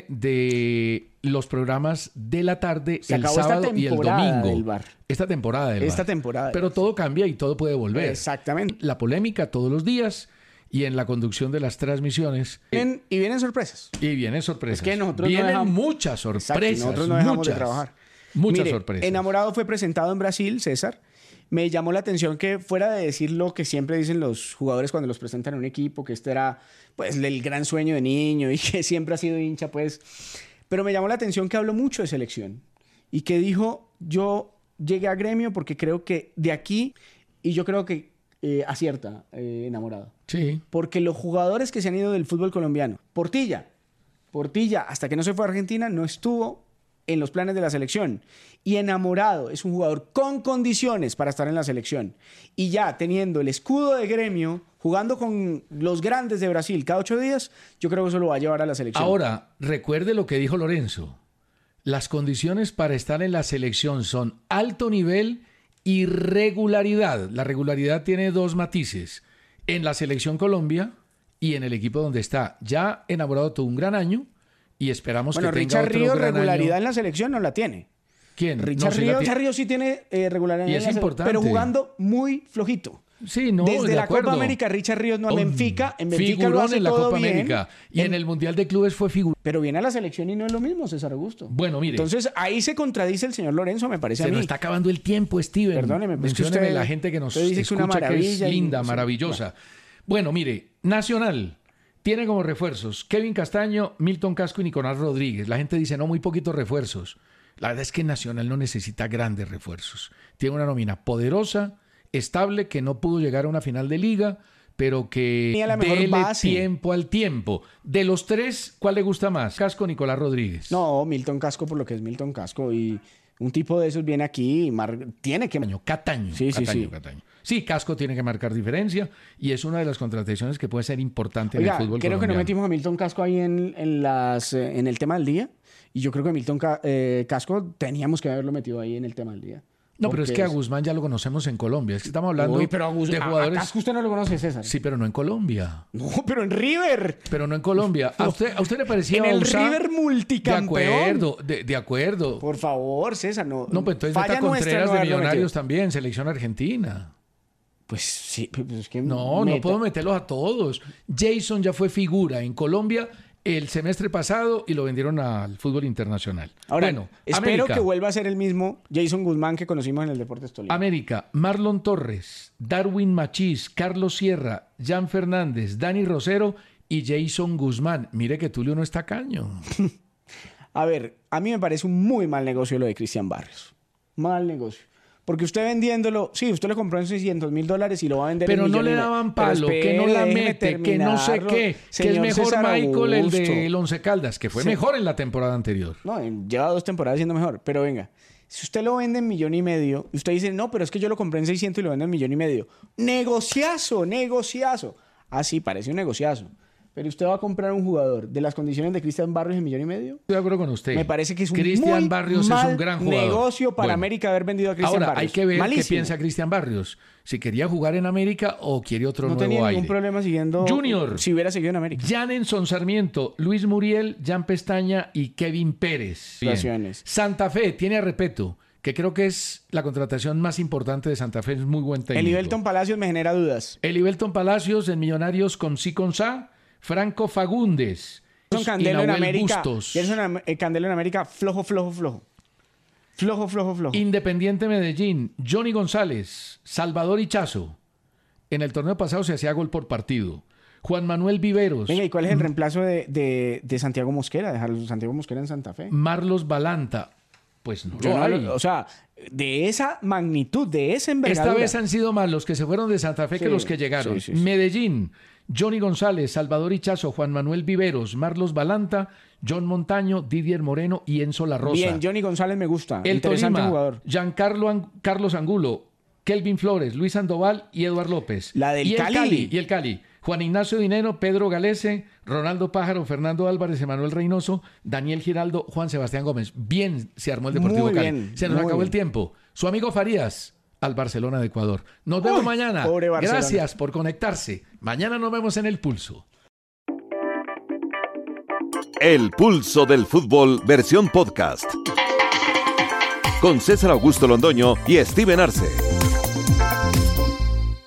S2: de los programas de la tarde, el sábado y el domingo. Esta temporada del bar. Pero todo cambia y todo puede volver.
S3: Exactamente.
S2: La polémica todos los días y en la conducción de las transmisiones.
S3: Y vienen sorpresas.
S2: Es
S3: que nosotros
S2: vienen muchas sorpresas.
S3: Exacto, nosotros no dejamos de trabajar.
S2: Muchas sorpresas.
S3: Enamorado fue presentado en Brasil, César. Me llamó la atención que fuera de decir lo que siempre dicen los jugadores cuando los presentan en un equipo, que este era pues el gran sueño de niño y que siempre ha sido hincha, pues. Pero me llamó la atención que habló mucho de selección y que dijo, yo llegué a Gremio porque creo que de aquí, y yo creo que acierta, Enamorado.
S2: Sí.
S3: Porque los jugadores que se han ido del fútbol colombiano, Portilla, hasta que no se fue a Argentina, no estuvo en los planes de la selección. Y Enamorado es un jugador con condiciones para estar en la selección. Y ya teniendo el escudo de Gremio, jugando con los grandes de Brasil cada 8 días, yo creo que eso lo va a llevar a la selección.
S2: Ahora, recuerde lo que dijo Lorenzo. Las condiciones para estar en la selección son alto nivel y regularidad. La regularidad tiene 2 matices. En la selección Colombia y en el equipo donde está. Ya Enamorado tuvo un gran año y esperamos que tenga
S3: Richard
S2: otro
S3: Ríos
S2: gran
S3: regularidad
S2: año.
S3: En la selección no la tiene.
S2: ¿Quién?
S3: Richard Ríos sí tiene regularidad
S2: y
S3: en
S2: es
S3: la selección,
S2: importante.
S3: pero jugando muy flojito.
S2: Sí, no,
S3: Desde
S2: de
S3: la
S2: acuerdo.
S3: Copa América, Richard Ríos no a Benfica. En Benfica
S2: figurón
S3: lo hace
S2: en la
S3: todo
S2: Copa
S3: bien.
S2: América. Y en el Mundial de Clubes fue figurón.
S3: Pero viene a la selección y no es lo mismo, César Augusto.
S2: Bueno, mire.
S3: Entonces, ahí se contradice el señor Lorenzo, me parece a
S2: Se
S3: mí.
S2: nos está acabando el tiempo, Steven.
S3: Perdóneme, pues que
S2: Mencióneme
S3: usted-
S2: la gente que nos
S3: usted dice que
S2: escucha,
S3: una maravilla
S2: que es
S3: y-
S2: linda,
S3: sí,
S2: maravillosa. Bueno, mire, Nacional tiene como refuerzos Kevin Castaño, Milton Casco y Nicolás Rodríguez. La gente dice, no, muy poquitos refuerzos. La verdad es que Nacional no necesita grandes refuerzos. Tiene una nómina poderosa, estable, que no pudo llegar a una final de liga, pero que
S3: Tenía la mejor
S2: dele
S3: base.
S2: tiempo al tiempo. De los tres, ¿cuál le gusta más? Casco o Nicolás Rodríguez.
S3: No, Milton Casco por lo que es Milton Casco. Y un tipo de esos viene aquí y tiene que...
S2: Cataño.
S3: Sí, sí, sí.
S2: Cataño. Sí, Casco tiene que marcar diferencia y es una de las contrataciones que puede ser importante
S3: Oiga,
S2: en el fútbol
S3: creo que no
S2: colombiano.
S3: metimos a Milton Casco ahí en el tema del día. Y yo creo que Milton Casco teníamos que haberlo metido ahí en el tema del día.
S2: No, pero es
S3: Porque
S2: que a Guzmán ya lo conocemos en Colombia. Es que estamos hablando
S3: Uy, pero
S2: de
S3: a
S2: jugadores...
S3: Casco usted no lo conoce, César.
S2: Sí, pero no en Colombia.
S3: No, pero en River.
S2: Pero no en Colombia. ¿A usted le parecía
S3: En el
S2: Bauzá?
S3: River multicampeón.
S2: De acuerdo.
S3: Por favor, César, no.
S2: No, pues entonces
S3: falla
S2: meta
S3: nuestra
S2: Contreras
S3: no
S2: de
S3: haberlo
S2: Millonarios
S3: metido.
S2: también, selección argentina.
S3: Pues sí, pues es que
S2: No puedo meterlos a todos. Jason ya fue figura en Colombia el semestre pasado y lo vendieron al fútbol internacional.
S3: Ahora,
S2: Bueno,
S3: espero
S2: América.
S3: que vuelva a ser el mismo Jason Guzmán que conocimos en el Deportes Tolima.
S2: América, Marlon Torres, Darwin Machís, Carlos Sierra, Jan Fernández, Dani Rosero y Jason Guzmán. Mire que Tulio no está caño.
S3: A ver, a mí me parece un muy mal negocio lo de Cristian Barrios. Mal negocio. Porque usted vendiéndolo, sí, usted lo compró en $600,000 y lo va a vender
S2: Pero
S3: en
S2: no le
S3: millones.
S2: daban
S3: Pero
S2: palo, que no la
S3: déjeme
S2: mete, que no sé
S3: terminarlo.
S2: qué, que es
S3: Señor
S2: mejor
S3: César
S2: Michael el
S3: Augusto.
S2: del Once Caldas, que fue
S3: Sí.
S2: mejor en la temporada anterior.
S3: No, lleva 2 temporadas siendo mejor. Pero venga, si usted lo vende en $1,500,000 y usted dice, no, pero es que yo lo compré en 600 y lo vendo en $1,500,000. Negociazo. Ah, sí, parece un negociazo. Pero usted va a comprar un jugador de las condiciones de Cristian Barrios en $1,500,000.
S2: Estoy de acuerdo con usted.
S3: Me parece que es un
S2: Cristian
S3: muy
S2: Barrios
S3: mal
S2: es un gran jugador.
S3: negocio para
S2: Bueno,
S3: América haber vendido a Cristian
S2: ahora,
S3: Barrios.
S2: hay que ver
S3: Malísimo.
S2: qué piensa Cristian Barrios. Si quería jugar en América o quiere otro
S3: No
S2: nuevo
S3: tenía
S2: aire.
S3: ningún problema siguiendo...
S2: Junior.
S3: Si hubiera seguido en América.
S2: Janenson Sarmiento, Luis Muriel, Jan Pestaña y Kevin Pérez. Bien.
S3: Gracias.
S2: Santa Fe tiene a Repeto, que creo que es la contratación más importante de Santa Fe. Es muy buen técnico.
S3: Elivelton Palacios me genera dudas.
S2: Elivelton Palacios en Millonarios con Sa, Franco Fagundes.
S3: Son
S2: y
S3: Candelo en
S2: Nahuel
S3: América.
S2: Bustos.
S3: Candelo en América, flojo.
S2: Independiente Medellín, Johnny González, Salvador Ichazo. En el torneo pasado se hacía gol por partido. Juan Manuel Viveros,
S3: Venga, ¿y cuál es el reemplazo de Santiago Mosquera? Dejar a Santiago Mosquera en Santa Fe.
S2: Marlos Balanta. Pues no
S3: Yo
S2: lo
S3: no
S2: hay.
S3: lo- o sea, de esa magnitud, de esa
S2: Esta
S3: envergadura.
S2: vez han sido más los que se fueron de Santa Fe que
S3: Sí,
S2: los que llegaron.
S3: sí.
S2: Medellín, Johnny González, Salvador Ichazo, Juan Manuel Viveros, Marlos Balanta, John Montaño, Didier Moreno y Enzo La Rosa.
S3: Bien, Johnny González me gusta.
S2: El
S3: Interesante
S2: Tolima,
S3: jugador.
S2: Giancarlo Carlos Angulo, Kelvin Flores, Luis Sandoval y Eduard López.
S3: La del
S2: y el
S3: Cali.
S2: Y el Cali. Juan Ignacio Dinero, Pedro Galese, Ronaldo Pájaro, Fernando Álvarez, Emanuel Reynoso, Daniel Giraldo, Juan Sebastián Gómez. Bien se armó el Deportivo
S3: Muy
S2: Cali.
S3: bien,
S2: Se nos
S3: muy
S2: acabó el
S3: bien.
S2: tiempo. Su amigo Farías al Barcelona de Ecuador. Nos vemos
S3: Uy,
S2: mañana.
S3: pobre Barcelona.
S2: Gracias por conectarse. Mañana nos vemos en El Pulso.
S1: El Pulso del Fútbol, versión podcast. Con César Augusto Londoño y Steven Arce.